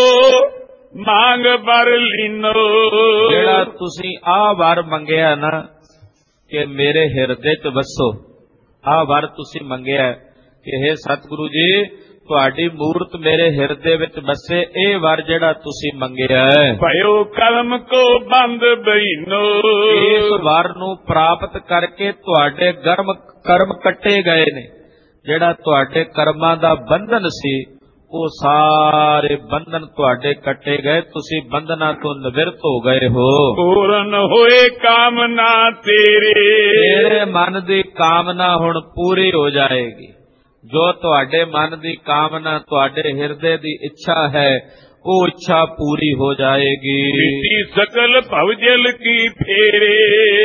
ਮੰਗ ਬਰ ਲੀਨੋ।
ਜਿਹੜਾ ਤੁਸੀਂ ਆਹ ਵਰ ਮੰਗਿਆ ਨਾ ਕਿ ਮੇਰੇ ਹਿਰਦੇ 'ਚ ਵਸੋ, ਆਹ ਵਰ ਤੁਸੀਂ ਮੰਗਿਆ ਕਿ हे ਸਤਿਗੁਰੂ ਜੀ ਤੁਹਾਡੀ ਮੂਰਤ ਮੇਰੇ ਹਿਰਦੇ ਵਿੱਚ ਵਸੇ, ਇਹ ਵਰ ਜਿਹੜਾ ਤੁਸੀਂ ਮੰਗਿਆ ਹੈ।
ਭਇਓ ਕਰਮ ਕੋ ਬੰਦ ਬਈਨੋ।
ਇਸ ਵਰ ਨੂੰ ਪ੍ਰਾਪਤ ਕਰਕੇ ਤੁਹਾਡੇ ਗਰਮ ਕਰਮ ਕੱਟੇ ਗਏ ਨੇ, ਜਿਹੜਾ ਤੁਹਾਡੇ ਕਰਮਾਂ ਦਾ ਬੰਧਨ ਸੀ ਉਹ ਸਾਰੇ ਬੰਧਨ ਤੁਹਾਡੇ ਕੱਟੇ ਗਏ, ਤੁਸੀਂ ਬੰਧਨਾਂ ਤੋਂ ਨਿਵਰਤ ਹੋ ਗਏ ਹੋ।
ਪੂਰਨ ਹੋਏ ਕਾਮਨਾ ਤੇਰੇ।
ਤੇਰੇ ਮਨ ਦੀ ਕਾਮਨਾ ਹੁਣ ਪੂਰੀ ਹੋ ਜਾਏਗੀ, ਜੋ ਤੁਹਾਡੇ ਮਨ ਦੀ ਕਾਮਨਾ, ਤੁਹਾਡੇ ਹਿਰਦੇ ਦੀ ਇੱਛਾ ਹੈ, ਉਹ ਇੱਛਾ ਪੂਰੀ ਹੋ ਜਾਏਗੀ।
ਮਿੱਟੀ ਸਕਲ ਭਵਜਲ ਕੀ ਫੇਰੇ।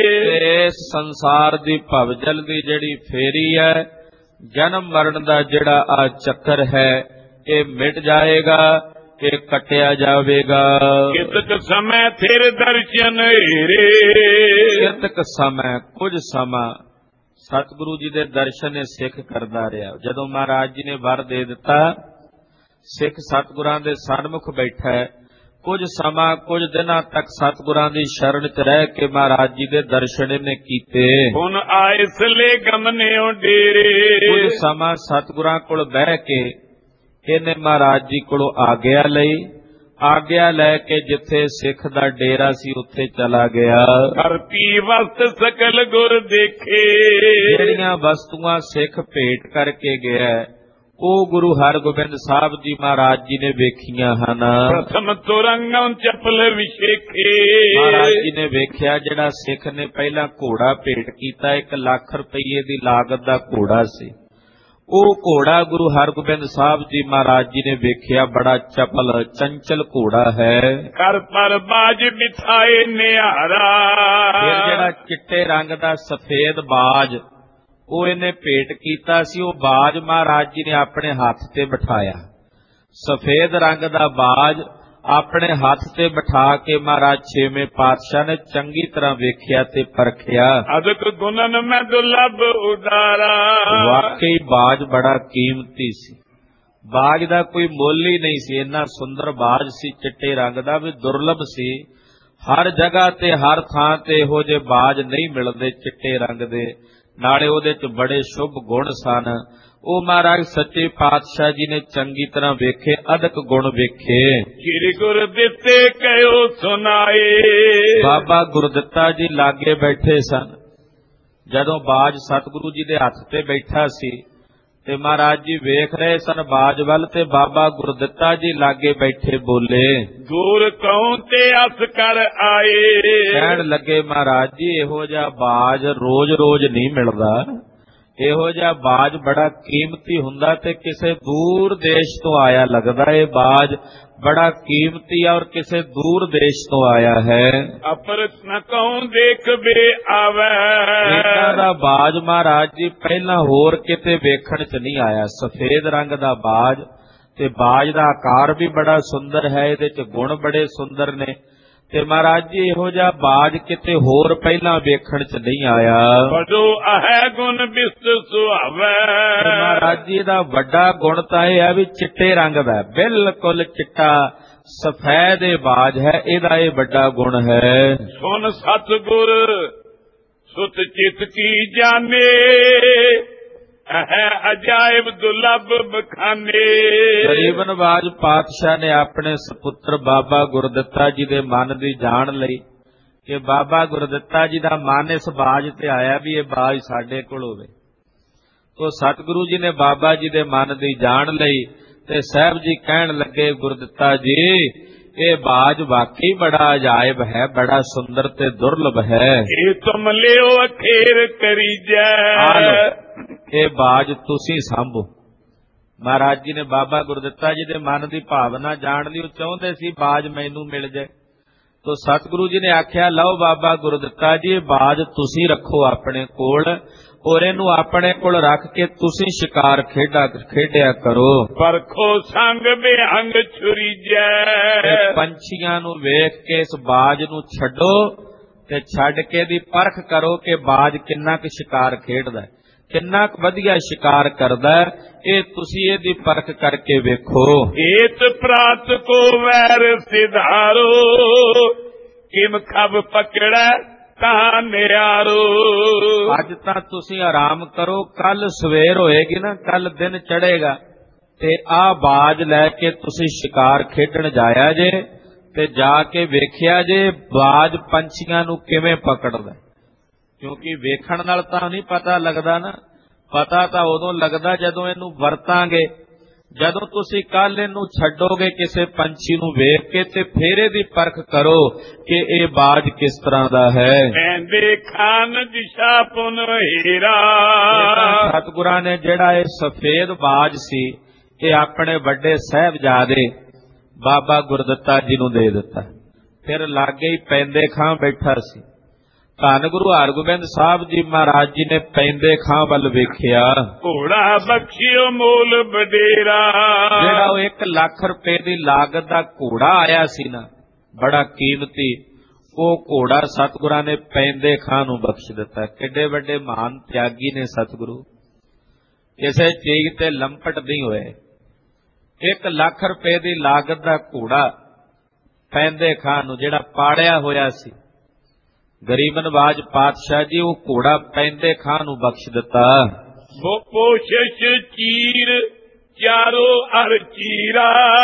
ਇਸ ਸੰਸਾਰ ਦੀ ਭਵਜਲ ਦੀ ਜਿਹੜੀ ਫੇਰੀ ਹੈ, ਜਨਮ ਮਰਨ ਦਾ ਜਿਹੜਾ ਆ ਚੱਕਰ ਹੈ, ਇਹ ਮਿਟ ਜਾਏਗਾ, ਇਹ ਕੱਟਿਆ ਜਾਵੇਗਾ।
ਕਿਤਕ ਸਮੇਂ ਫਿਰ ਦਰਸ਼ਨ ਹੀਰੇ।
ਕਿਤਕ ਸਮੇਂ, ਕੁਝ ਸਮਾਂ ਸਤਿਗੁਰੂ ਜੀ ਦੇ ਦਰਸ਼ਨ ਇਹ ਸਿੱਖ ਕਰਦਾ ਰਿਹਾ। ਜਦੋਂ ਮਹਾਰਾਜ ਜੀ ਨੇ ਵਰ ਦੇ ਦਿੱਤਾ, ਸਿੱਖ ਸਤਿਗੁਰਾਂ ਦੇ ਸਨਮੁਖ ਬੈਠਾ ਹੈ, ਕੁਝ ਸਮਾਂ ਕੁਝ ਦਿਨਾਂ ਤੱਕ ਸਤਿਗੁਰਾਂ ਦੀ ਸ਼ਰਨ 'ਚ ਰਹਿ ਕੇ ਮਹਾਰਾਜ ਜੀ ਦੇ ਦਰਸ਼ਨ ਇਹਨੇ ਕੀਤੇ।
ਹੁਣ ਆਏ ਸਲੇ ਗਮਨਿਓ ਡੇਰੇ।
ਕੁਝ ਸਮਾਂ ਸਤਿਗੁਰਾਂ ਕੋਲ ਬਹਿ ਕੇ ਇਹਨੇ ਮਹਾਰਾਜ ਜੀ ਕੋਲੋਂ ਆਗਿਆ ਲਈ, ਆਗਿਆ ਲੈ ਕੇ ਜਿੱਥੇ ਸਿੱਖ ਦਾ ਡੇਰਾ ਸੀ ਉੱਥੇ ਚਲਾ ਗਿਆ।
ਧਰਤੀ ਵਸਤ ਸਕਲ ਗੁਰ ਦੇਖੇ।
ਜਿਹੜੀਆਂ ਵਸਤੂਆਂ ਸਿੱਖ ਭੇਟ ਕਰਕੇ ਗਿਆ, ਉਹ ਗੁਰੂ ਹਰਗੋਬਿੰਦ ਸਾਹਿਬ ਜੀ ਮਹਾਰਾਜ ਜੀ ਨੇ ਵੇਖੀਆਂ ਹਨ।
ਪ੍ਰਥਮ ਤੁਰੰਗਮ ਚੱਪਲ ਵਿਸ਼ੇਖੇ।
ਮਹਾਰਾਜ ਜੀ ਨੇ ਵੇਖਿਆ ਜਿਹੜਾ ਸਿੱਖ ਨੇ ਪਹਿਲਾਂ ਘੋੜਾ ਭੇਟ ਕੀਤਾ, ਇੱਕ ਲੱਖ ਰੁਪਏ ਦੀ ਲਾਗਤ ਦਾ ਘੋੜਾ ਸੀ, ਉਹ ਘੋੜਾ ਗੁਰੂ ਹਰਗੋਬਿੰਦ ਸਾਹਿਬ ਜੀ ਮਹਾਰਾਜ ਜੀ ਨੇ ਵੇਖਿਆ, ਬੜਾ ਚਪਲ ਚੰਚਲ ਘੋੜਾ ਹੈ।
ਕਰ ਪਰ ਬਾਜ ਬਿਠਾਏ ਨਿਹਾਰਾ।
ਫਿਰ ਜਿਹੜਾ ਚਿੱਟੇ ਰੰਗ ਦਾ ਸਫੇਦ ਬਾਜ ਉਹ ਇਹਨੇ ਭੇਟ ਕੀਤਾ ਸੀ, ਉਹ ਬਾਜ ਮਹਾਰਾਜ ਜੀ ਨੇ ਆਪਣੇ ਹੱਥ ਤੇ ਬਿਠਾਇਆ। ਸਫੇਦ ਰੰਗ ਦਾ ਬਾਜ ਆਪਣੇ ਹੱਥ ਤੇ ਬਿਠਾ ਕੇ ਮਹਾਰਾਜ ਛੇਵੇਂ ਪਾਤਸ਼ਾਹ ਨੇ ਚੰਗੀ ਤਰ੍ਹਾਂ ਵੇਖਿਆ ਤੇ ਪਰਖਿਆ।
ਅਦਕ ਗੁਣਨ ਮੈਂ ਦੁਰਲਭ ਉਦਾਰਾ।
ਵਾਕਈ ਬਾਜ ਬੜਾ ਕੀਮਤੀ ਸੀ, ਬਾਜ ਦਾ ਕੋਈ ਮੁੱਲ ਹੀ ਨਹੀਂ ਸੀ, ਇੰਨਾ ਸੁੰਦਰ ਬਾਜ ਸੀ, ਚਿੱਟੇ ਰੰਗ ਦਾ ਵੀ ਦੁਰਲਭ ਸੀ। ਹਰ ਜਗ੍ਹਾ ਤੇ ਹਰ ਥਾਂ ਤੇ ਇਹੋ ਜਿਹੇ ਬਾਜ ਨਹੀਂ ਮਿਲਦੇ ਚਿੱਟੇ ਰੰਗ ਦੇ, ਨਾਲੇ ਉਹਦੇ 'ਚ ਬੜੇ ਸ਼ੁਭ ਗੁਣ ਸਨ। ਉਹ ਮਹਾਰਾਜ ਸੱਚੇ ਪਾਤਸ਼ਾਹ ਜੀ ਨੇ ਚੰਗੀ ਤਰ੍ਹਾਂ ਵੇਖੇ, ਅਦਕ ਗੁਣ ਵੇਖੇ।
ਸ੍ਰੀ ਗੁਰ ਦਿੱਤੇ ਕਹਿਓ ਸੁਨਾਏ।
ਬਾਬਾ ਗੁਰਦਿੱਤਾ ਜੀ ਲਾਗੇ ਬੈਠੇ ਸਨ। ਜਦੋਂ ਬਾਜ ਸਤਿਗੁਰੂ ਜੀ ਦੇ ਹੱਥ ਤੇ ਬੈਠਾ ਸੀ ਤੇ ਮਹਾਰਾਜ ਜੀ ਵੇਖ ਰਹੇ ਸਨ ਬਾਜ ਵੱਲ, ਤੇ ਬਾਬਾ ਗੁਰਦਿੱਤਾ ਜੀ ਲਾਗੇ ਬੈਠੇ ਬੋਲੇ,
ਦੂਰ ਕਉ ਤੇ ਅਸ ਕਰ ਆਏ।
ਕਹਿਣ ਲੱਗੇ ਮਹਾਰਾਜ ਜੀ ਇਹੋ ਜਿਹਾ ਬਾਜ ਰੋਜ਼ ਰੋਜ਼ ਨਹੀਂ ਮਿਲਦਾ,
ਇਹੋ ਜਿਹਾ ਬਾਜ ਬੜਾ ਕੀਮਤੀ ਹੁੰਦਾ ਤੇ ਕਿਸੇ ਦੂਰ ਦੇਸ਼ ਤੋਂ ਆਇਆ ਲੱਗਦਾ। ਇਹ ਬਾਜ ਬੜਾ ਕੀਮਤੀ ਔਰ ਕਿਸੇ ਦੂਰ ਦੇਸ਼ ਤੋਂ ਆਇਆ ਹੈ।
ਅਪਰਤ ਨ ਕਉ ਦੇਖ ਬੇ ਆਵੈ।
ਇਹਨਾਂ ਦਾ ਬਾਜ ਮਹਾਰਾਜ ਜੀ ਪਹਿਲਾਂ ਹੋਰ ਕਿਤੇ ਵੇਖਣ ਚ ਨਹੀਂ ਆਇਆ। ਸਫੇਦ ਰੰਗ ਦਾ ਬਾਜ ਤੇ ਬਾਜ ਦਾ ਆਕਾਰ ਵੀ ਬੜਾ ਸੁੰਦਰ ਹੈ, ਇਹਦੇ ਚ ਗੁਣ ਬੜੇ ਸੁੰਦਰ ਨੇ ਤੇ ਮਹਾਰਾਜ ਜੀ ਇਹੋ ਜਿਹਾ ਬਾਜ ਕਿਤੇ ਹੋਰ ਪਹਿਲਾਂ ਵੇਖਣ ਚ ਨਹੀਂ ਆਇਆ।
ਵੱਡੋ ਅਹੈ ਗੁਣ ਬਿਸਤ ਸੁਹਾਵੈ।
ਮਹਾਰਾਜ ਜੀ ਦਾ ਵੱਡਾ ਗੁਣ ਤਾਂ ਇਹ ਹੈ ਵੀ ਚਿੱਟੇ ਰੰਗ ਦਾ, ਬਿਲਕੁਲ ਚਿੱਟਾ ਸਫੈਦ ਇਹ ਬਾਜ ਹੈ, ਇਹਦਾ ਇਹ ਵੱਡਾ ਗੁਣ ਹੈ।
ਸੁਨ ਸਤਿਗੁਰ ਸੁਤ ਚਿਤ ਕੀ ਜਾਣੇ। ਹੈ ਅਜਾਇਬ ਦੁਲਭ ਬਖਾਨੇ।
ਗਰੀਬ ਨਵਾਜ ਪਾਤਸ਼ਾਹ ਨੇ ਆਪਣੇ ਸੁਪੁੱਤਰ ਬਾਬਾ ਗੁਰਦਿੱਤਾ ਜੀ ਦੇ ਮਨ ਦੀ ਜਾਣ ਲਈ ਕਿ ਬਾਬਾ ਗੁਰਦਿੱਤਾ ਜੀ ਦਾ ਮਨ ਇਸ ਬਾਜ ਤੇ ਆਇਆ ਵੀ ਇਹ ਬਾਜ ਸਾਡੇ ਕੋਲ ਹੋਵੇ। ਤੋ ਸਤਿਗੁਰੂ ਜੀ ਨੇ ਬਾਬਾ ਜੀ ਦੇ ਮਨ ਦੀ ਜਾਣ ਲਈ ਤੇ ਸਾਹਿਬ ਜੀ ਕਹਿਣ ਲੱਗੇ, ਗੁਰਦਿੱਤਾ ਜੀ ਇਹ ਬਾਜ ਵਾਕਈ ਬੜਾ ਅਜਾਇਬ ਹੈ, ਬੜਾ ਸੁੰਦਰ ਤੇ ਦੁਰਲਭ ਹੈ।
ਇਹ ਤੁਮ ਲਿਓ ਅਖੇਰ ਕਰੀਜੈ।
ਇਹ ਬਾਜ ਤੁਸੀਂ ਸਾਂਭੋ। ਮਹਾਰਾਜ ਜੀ ਨੇ ਬਾਬਾ ਗੁਰਦਿੱਤਾ ਜੀ ਦੇ ਮਨ ਦੀ ਭਾਵਨਾ ਜਾਣ ਲਈ ਉਹ ਚਾਹੁੰਦੇ ਸੀ ਬਾਜ ਮੈਨੂੰ ਮਿਲ ਜਾਏ। ਤੋ ਸਤਿਗੁਰੂ ਜੀ ਨੇ ਆਖਿਆ, ਲਓ ਬਾਬਾ ਗੁਰਦਿੱਤਾ ਜੀ ਇਹ ਬਾਜ ਤੁਸੀਂ ਰੱਖੋ ਆਪਣੇ ਕੋਲ ਔਰ ਇਹਨੂੰ ਆਪਣੇ ਕੋਲ ਰੱਖ ਕੇ ਤੁਸੀਂ ਸ਼ਿਕਾਰ ਖੇਡਾ ਖੇਡਿਆ ਕਰੋ।
ਪਰਖੋ ਸੰਗ ਬਿਹੰਗ ਛੁਰੀਜੈ।
ਪੰਛੀਆਂ ਨੂੰ ਵੇਖ ਕੇ ਇਸ ਬਾਜ ਨੂੰ ਛੱਡੋ ਤੇ ਛੱਡ ਕੇ ਦੀ ਪਰਖ ਕਰੋ ਕਿ ਬਾਜ ਕਿੰਨਾ ਕੁ ਸ਼ਿਕਾਰ ਖੇਡਦਾ, ਕਿੰਨਾ ਕੁ ਵਧੀਆ ਸ਼ਿਕਾਰ ਕਰਦਾ, ਇਹ ਤੁਸੀਂ ਇਹਦੀ ਪਰਖ ਕਰਕੇ ਵੇਖੋ।
ਏਤ ਪ੍ਰਾਤ ਕੋ ਵੈਰ ਸਿਧਾਰੋ। ਕਿਮ ਖਬ ਪਕੜੈ ਤਾਂ ਨਿਆਰੋ।
ਅੱਜ ਤਾਂ ਤੁਸੀਂ ਆਰਾਮ ਕਰੋ, ਕੱਲ ਸਵੇਰ ਹੋਏਗੀ ਨਾ, ਕੱਲ ਦਿਨ ਚੜੇਗਾ ਤੇ ਆਹ ਬਾਜ ਲੈ ਕੇ ਤੁਸੀਂ ਸ਼ਿਕਾਰ ਖੇਡਣ ਜਾਇਆ ਜੇ ਤੇ ਜਾ ਕੇ ਵੇਖਿਆ ਜੇ ਬਾਜ ਪੰਛੀਆਂ ਨੂੰ ਕਿਵੇਂ ਪਕੜਦਾ। ਕਿਉਂਕਿ ਵੇਖਣ ਨਾਲ ਤਾਂ ਨਹੀਂ ਪਤਾ ਲੱਗਦਾ ਨਾ, ਪਤਾ ਤਾਂ ਉਦੋਂ ਲੱਗਦਾ ਜਦੋਂ ਇਹਨੂੰ ਵਰਤਾਂਗੇ। ਜਦੋਂ ਤੁਸੀਂ ਕੱਲ ਇਹਨੂੰ ਛੱਡੋਗੇ ਕਿਸੇ ਪੰਛੀ ਨੂੰ ਵੇਖ ਕੇ ਤੇ ਫੇਰ ਇਹਦੀ ਪਰਖ ਕਰੋ ਕਿ ਇਹ ਬਾਜ ਕਿਸ ਤਰ੍ਹਾਂ ਦਾ ਹੈ।
ਕਹਿੰਦੇ ਖਾਨ ਦਿਸ਼ਾ ਪੁਨ ਹੀਰਾ।
ਸਤਿਗੁਰਾਂ ਨੇ ਜਿਹੜਾ ਇਹ ਸਫੇਦ ਬਾਜ ਸੀ ਇਹ ਆਪਣੇ ਵੱਡੇ ਸਾਹਿਬਜ਼ਾਦੇ ਬਾਬਾ ਗੁਰਦਿੱਤਾ ਜੀ ਨੂੰ ਦੇ ਦਿੱਤਾ। ਫਿਰ ਲਾਗੇ ਹੀ ਪੈਂਦੇ ਖਾਂ ਬੈਠਾ ਸੀ। ਧੰਨ ਗੁਰੂ ਹਰਗੋਬਿੰਦ ਸਾਹਿਬ ਜੀ ਮਹਾਰਾਜ ਜੀ ਨੇ ਪੈਂਦੇ ਖਾਂ ਵੱਲ ਵੇਖਿਆ।
ਘੋੜਾ ਬਖਸ਼ਿਓ ਮੋਲ ਵਡੇਰਾ।
ਜਿਹੜਾ ਉਹ ਇੱਕ ਲੱਖ ਰੁਪਏ ਦੀ ਲਾਗਤ ਦਾ ਘੋੜਾ ਆਇਆ ਸੀ ਨਾ, ਬੜਾ ਕੀਮਤੀ, ਉਹ ਘੋੜਾ ਸਤਿਗੁਰਾਂ ਨੇ ਪੈਂਦੇ ਖਾਂ ਨੂੰ ਬਖਸ਼ ਦਿੱਤਾ। ਕਿੱਡੇ ਵੱਡੇ ਮਹਾਨ ਤਿਆਗੀ ਨੇ ਸਤਿਗੁਰੂ, ਕਿਸੇ ਚੀਜ਼ ਤੇ ਲੰਪਟ ਨਹੀਂ ਹੋਏ। ਇੱਕ ਲੱਖ ਰੁਪਏ ਦੀ ਲਾਗਤ ਦਾ ਘੋੜਾ ਪੈਂਦੇ ਖਾਂ ਨੂੰ, ਜਿਹੜਾ ਪਾੜਿਆ ਹੋਇਆ ਸੀ, ਗਰੀਬ ਨਵਾਜ ਪਾਤਸ਼ਾਹ ਜੀ ਉਹ ਘੋੜਾ ਪੈਂਦੇ ਖਾਂ ਨੂੰ ਬਖਸ਼ ਦਿੱਤਾ।
ਕੋਸ਼ਿਸ਼ ਚੀਰ ਚਾਰੋ ਅਰ ਚੀਰਾ।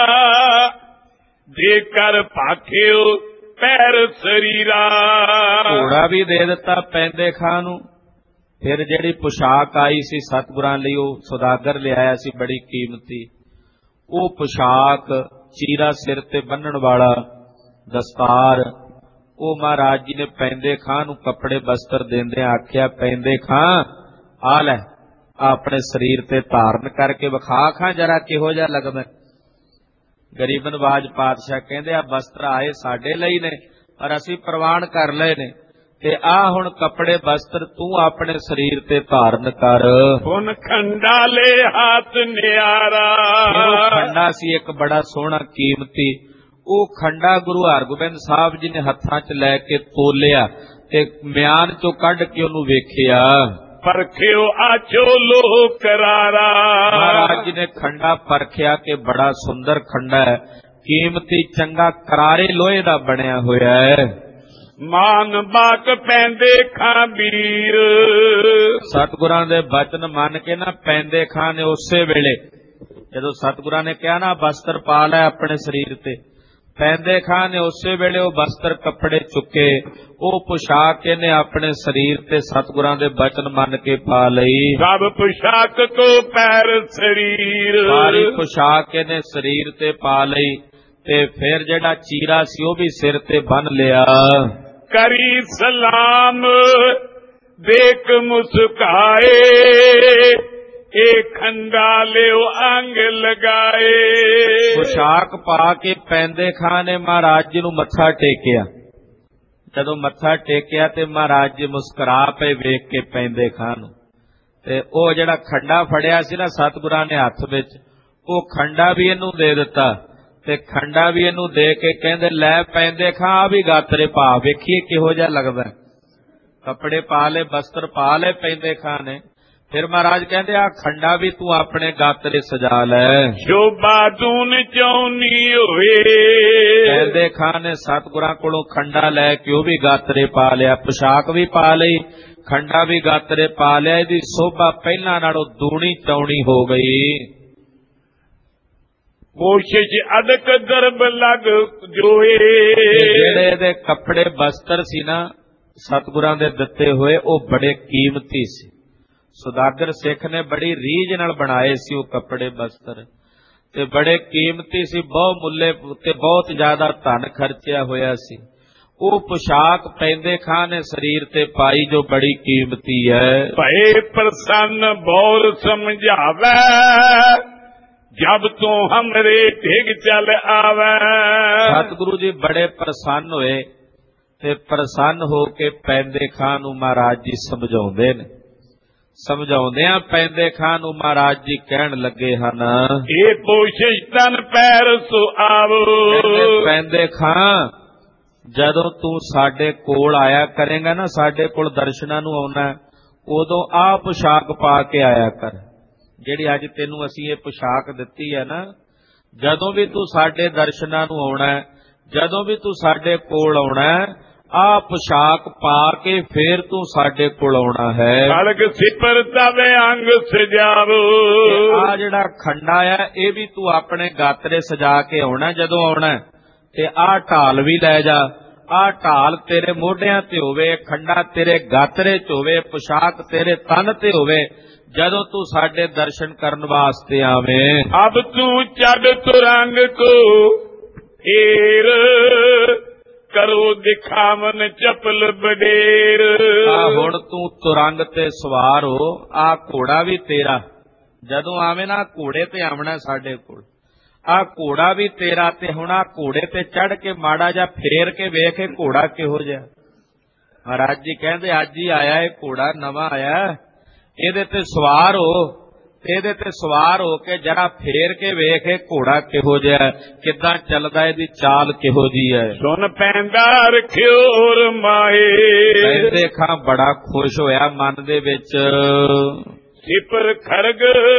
ਦੇ ਕਰ ਭਾਖਿਓ ਪੈਰ ਸਰੀਰਾ।
ਘੋੜਾ ਵੀ ਦੇ ਦਿੱਤਾ ਪੈਂਦੇ ਖਾਂ ਨੂੰ। ਫਿਰ ਜਿਹੜੀ ਪੁਸ਼ਾਕ ਆਈ ਸੀ ਸਤਿਗੁਰਾਂ ਲਈ, ਉਹ ਸੁਦਾਗਰ ਲਿਆਇਆ ਸੀ ਬੜੀ ਕੀਮਤੀ, ਉਹ ਪੁਸ਼ਾਕ, ਚੀਰਾ ਸਿਰ ਤੇ ਬੰਨਣ ਵਾਲਾ, ਦਸਤਾਰ, ਉਹ ਮਹਾਰਾਜ ਜੀ ਨੇ ਪੈਂਦੇ ਖਾਂ ਨੂੰ ਕੱਪੜੇ ਬਸਤਰ ਦੇਂਦੇ ਆਖਿਆ, ਪੈਂਦੇ ਖਾਂ ਆ ਲੈ, ਆਪਣੇ ਸਰੀਰ ਤੇ ਧਾਰਨ ਕਰਕੇ ਵਿਖਾ ਖਾਂ ਜਰਾ ਕਿਹੋ ਜਿਹਾ ਲੱਗਦਾ। ਗਰੀਬ ਨਵਾਜ ਪਾਤਸ਼ਾਹ ਕਹਿੰਦੇ ਆ ਬਸਤਰ ਆਏ ਸਾਡੇ ਲਈ ਨੇ ਪਰ ਅਸੀਂ ਪ੍ਰਵਾਨ ਕਰ ਲਏ ਨੇ ਤੇ ਆ ਹੁਣ ਕੱਪੜੇ ਬਸਤਰ ਤੂੰ ਆਪਣੇ ਸਰੀਰ ਤੇ ਧਾਰਨ ਕਰ।
ਹੁਣ ਖੰਡਾ ਲੈ ਹੱਥ ਨਿਆਰਾ।
ਖੰਡਾ ਸੀ ਇੱਕ ਬੜਾ ਸੋਹਣਾ ਕੀਮਤੀ, ਉਹ ਖੰਡਾ ਗੁਰੂ ਹਰਗੋਬਿੰਦ ਸਾਹਿਬ ਜੀ ਨੇ ਹੱਥਾਂ 'ਚ ਲੈ ਕੇ ਤੋਲਿਆ ਤੇ ਮਿਆਨ 'ਚੋਂ ਕੱਢ ਕੇ ਉਹਨੂੰ ਵੇਖਿਆ।
ਪਰਖਿਓ ਆਚੋ ਲੋਹ ਕਰਾਰਾ।
ਮਹਾਰਾਜ ਜੀ ਨੇ ਖੰਡਾ ਪਰਖਿਆ ਕਿ ਬੜਾ ਸੁੰਦਰ ਖੰਡਾ ਹੈ, ਕੀਮਤੀ, ਚੰਗਾ, ਕਰਾਰੇ ਲੋਹੇ ਦਾ ਬਣਿਆ ਹੋਇਆ ਹੈ।
ਮਾਨ ਬਾਕ ਪੈਂਦੇ ਖਾਂ ਵੀਰ।
ਸਤਿਗੁਰਾਂ ਦੇ ਬਚਨ ਮੰਨ ਕੇ ਨਾ ਪੈਂਦੇ ਖਾਂ ਨੇ ਉਸੇ ਵੇਲੇ, ਜਦੋਂ ਸਤਿਗੁਰਾਂ ਨੇ ਕਿਹਾ ਨਾ ਬਸਤਰ ਪਾ ਲੈ ਆਪਣੇ ਸਰੀਰ ਤੇ, ਪੈਂਦੇ ਖਾਂ ਨੇ ਉਸੇ ਵੇਲੇ ਉਹ ਬਸਤਰ ਕੱਪੜੇ ਚੁੱਕੇ, ਉਹ ਪੁਸ਼ਾਕ ਇਹਨੇ ਆਪਣੇ ਸਰੀਰ ਤੇ ਸਤਿਗੁਰਾਂ ਦੇ ਬਚਨ ਮੰਨ ਕੇ ਪਾ ਲਈ।
ਸਭ ਪੁਸ਼ਾਕ ਕੋ ਪੈਰ ਸਰੀਰ।
ਸਾਰੀ ਪੁਸ਼ਾਕ ਇਹਨੇ ਸਰੀਰ ਤੇ ਪਾ ਲਈ ਤੇ ਫਿਰ ਜਿਹੜਾ ਚੀਰਾ ਸੀ ਉਹ ਵੀ ਸਿਰ ਤੇ ਬੰਨ ਲਿਆ।
ਕਰੀ ਸਲਾਮ
ਦੇਖ ਮੁਸਕਾਏ, ਇਹ ਖੰਡਾ ਲਿਓ ਅੰਗ ਲਗਾਏ।
ਪੁਸ਼ਾਕ ਪਾ ਕੇ ਪੈਂਦੇ ਖਾਂ ਨੇ ਮਹਾਰਾਜ ਜੀ ਨੂੰ ਮੱਥਾ ਟੇਕਿਆ। ਜਦੋਂ ਮੱਥਾ ਟੇਕਿਆ ਤੇ ਮਹਾਰਾਜ ਜੀ ਮੁਸਕਰਾ ਪਏ ਵੇਖ ਕੇ ਪੈਂਦੇ ਖਾਂ ਨੂੰ। ਤੇ ਉਹ ਜਿਹੜਾ ਖੰਡਾ ਫੜਿਆ ਸੀ ਨਾ ਸਤਿਗੁਰਾਂ ਨੇ ਹੱਥ ਵਿੱਚ, ਉਹ ਖੰਡਾ ਵੀ ਇਹਨੂੰ ਦੇ ਦਿੱਤਾ ਤੇ ਖੰਡਾ ਵੀ ਇਹਨੂੰ ਦੇ ਕੇ ਕਹਿੰਦੇ ਲੈ ਪੈਂਦੇ ਖਾਂ ਆ ਵੀ ਗਾਤਰੇ ਪਾ, ਵੇਖੀਏ ਕਿਹੋ ਜਿਹਾ ਲੱਗਦਾ। ਕੱਪੜੇ ਪਾ ਲਏ, ਬਸਤਰ ਪਾ ਲਏ ਪੈਂਦੇ ਖਾਂ ਨੇ। ਫਿਰ ਮਹਾਰਾਜ ਕਹਿੰਦੇ ਆ ਖੰਡਾ ਵੀ ਤੂੰ ਆਪਣੇ ਗਾਤਰੇ ਸਜਾ ਲੈ।
ਸ਼ੋਭਾ ਦੂਨ ਚਾਉਣੀ ਹੋਏ,
ਪੈਂਦੇ ਖਾਂ ਨੇ ਸਤਿਗੁਰਾਂ ਕੋਲੋਂ ਖੰਡਾ ਲੈ ਕੇ ਉਹ ਵੀ ਗਾਤਰੇ ਪਾ ਲਿਆ, ਪੁਸ਼ਾਕ ਵੀ ਪਾ ਲਈ, ਖੰਡਾ ਵੀ ਗਾਤਰੇ ਪਾ ਲਿਆ। ਇਹਦੀ ਸ਼ੋਭਾ ਪਹਿਲਾਂ ਨਾਲੋਂ ਦੂਣੀ ਚੌਣੀ ਹੋ ਗਈ।
ਕੋਸ਼ਿਸ਼ ਅਦਕ ਗਰਬ ਲੱਗ ਜੋਏ,
ਜਿਹੜੇ ਇਹਦੇ ਕੱਪੜੇ ਬਸਤਰ ਸੀ ਨਾ ਸਤਿਗੁਰਾਂ ਦੇ ਦਿੱਤੇ ਹੋਏ, ਉਹ ਬੜੇ ਕੀਮਤੀ ਸੀ। ਸੁਦਾਗਰ ਸਿੱਖ ਨੇ ਬੜੀ ਰੀਝ ਨਾਲ ਬਣਾਏ ਸੀ ਉਹ ਕੱਪੜੇ ਬਸਤਰ, ਤੇ ਬੜੇ ਕੀਮਤੀ ਸੀ, ਬਹੁ ਮੁੱਲੇ ਤੇ ਬਹੁਤ ਜ਼ਿਆਦਾ ਧਨ ਖਰਚਿਆ ਹੋਇਆ ਸੀ। ਉਹ ਪੁਸ਼ਾਕ ਪੈਂਦੇ ਖਾਂ ਨੇ ਸਰੀਰ ਤੇ ਪਾਈ ਜੋ ਬੜੀ ਕੀਮਤੀ ਹੈ।
ਭਏ ਪ੍ਰਸੰਨ ਬੋਲ ਸਮਝਾਵੇ, ਜਬ ਤੂੰ ਹਮਰੇ ਢਿਗ ਚੱਲ ਆਵੇ।
ਸਤਿਗੁਰੂ ਜੀ ਬੜੇ ਪ੍ਰਸੰਨ ਹੋਏ ਤੇ ਪ੍ਰਸੰਨ ਹੋ ਕੇ ਪੈਂਦੇ ਖਾਂ ਨੂੰ ਮਹਾਰਾਜ ਜੀ ਸਮਝਾਉਂਦੇ ਨੇ। ਸਮਝਾਉਂਦਿਆਂ ਪੈਂਦੇ ਖਾਂ ਨੂੰ ਮਹਾਰਾਜ ਜੀ ਕਹਿਣ ਲੱਗੇ ਹਨ,
ਇਹ ਕੋਸ਼ਿਸ਼ ਤਨ ਪੈਰ ਸੋ ਆਵੋ।
ਪੈਂਦੇ ਖਾਂ ਜਦੋਂ ਤੂੰ ਸਾਡੇ ਕੋਲ ਆਇਆ ਕਰੇਗਾ ਨਾ, ਸਾਡੇ ਕੋਲ ਦਰਸ਼ਨਾਂ ਨੂੰ ਆਉਣਾ, ਉਦੋਂ ਆਹ ਪੁਸ਼ਾਕ ਪਾ ਕੇ ਆਇਆ ਕਰ। ਜਿਹੜੀ ਅੱਜ ਤੈਨੂੰ ਅਸੀਂ ਇਹ ਪੁਸ਼ਾਕ ਦਿੱਤੀ ਹੈ ਨਾ, ਜਦੋਂ ਵੀ ਤੂੰ ਸਾਡੇ ਦਰਸ਼ਨਾਂ ਨੂੰ ਆਉਣਾ, ਜਦੋਂ ਵੀ ਤੂੰ ਸਾਡੇ ਕੋਲ ਆਉਣਾ, ਆਹ ਪੁਸ਼ਾਕ ਪਾ ਕੇ ਫੇਰ ਤੂੰ ਸਾਡੇ ਕੋਲ ਆਉਣਾ ਹੈ।
ਖੜਗ ਸਿਪਰ ਤਵੇ ਅੰਗ ਸਜਾਵੋ।
ਆਹ ਜਿਹੜਾ ਖੰਡਾ ਆ ਇਹ ਵੀ ਤੂੰ ਆਪਣੇ ਗਾਤਰੇ ਸਜਾ ਕੇ ਆਉਣਾ ਜਦੋਂ ਆਉਣਾ। ਤੇ ਆਹ ਢਾਲ ਵੀ ਲੈ ਜਾ, ਆਹ ਢਾਲ ਤੇਰੇ ਮੋਢਿਆਂ ਤੇ ਹੋਵੇ, ਖੰਡਾ ਤੇਰੇ ਗਾਤਰੇ ਚ ਹੋਵੇ, ਪੁਸ਼ਾਕ ਤੇਰੇ ਤਨ ਤੇ ਹੋਵੇ, ਜਦੋਂ ਤੂੰ ਸਾਡੇ ਦਰਸ਼ਨ ਕਰਨ ਵਾਸਤੇ ਆਵੇਂ।
ਅਬ ਤੂੰ ਛੱਡ ਤੁਰੰਗ ਕੋ ਏਰ, ਕਰੋ ਦਿਖਾਵਨ ਚਪਲ ਬਡੇਰ।
ਆ ਹੁਣ ਤੂੰ ਤੁਰੰਗ ਤੇ ਸਵਾਰ ਹੋ, ਆ ਘੋੜਾ ਵੀ ਤੇਰਾ, ਜਦੋਂ ਆਵੇਂ ਨਾ ਘੋੜੇ ਤੇ ਆਵਣਾ ਸਾਡੇ ਕੋਲ, ਆ ਘੋੜਾ ਵੀ ਤੇਰਾ। ਤੇ ਹੁਣ ਆ ਘੋੜੇ ਤੇ ਚੜ ਕੇ ਮਾੜਾ ਜਿਹਾ ਫੇਰ ਕੇ ਵੇਖ ਇਹ ਘੋੜਾ ਕਿਹੋ ਜਿਹਾ। ਮਹਾਰਾਜ ਜੀ ਕਹਿੰਦੇ ਅੱਜ ਹੀ ਆਇਆ ਇਹ ਘੋੜਾ, ਨਵਾਂ ਆਇਆ, ਇਹਦੇ ਤੇ ਸਵਾਰ ਹੋ, ਇਹਦੇ ਤੇ ਸਵਾਰ ਹੋ ਕੇ ਜਰਾ ਫੇਰ ਕੇ ਵੇਖ ਇਹ ਘੋੜਾ ਕਿਹੋ ਜਿਹਾ, ਕਿੱਦਾਂ ਚੱਲਦਾ, ਇਹਦੀ ਚਾਲ ਕਿਹੋ ਜੀ ਹੈ।
ਸੁਣ ਪੈਂਦਾ ਰਖਿਓ ਮਾਏ।
ਪੈਂਦੇ ਖਾਂ ਬੜਾ ਖੁਸ਼ ਹੋਇਆ ਮਨ ਦੇ ਵਿੱਚ।
ਸਿਪਰ ਖਰਗ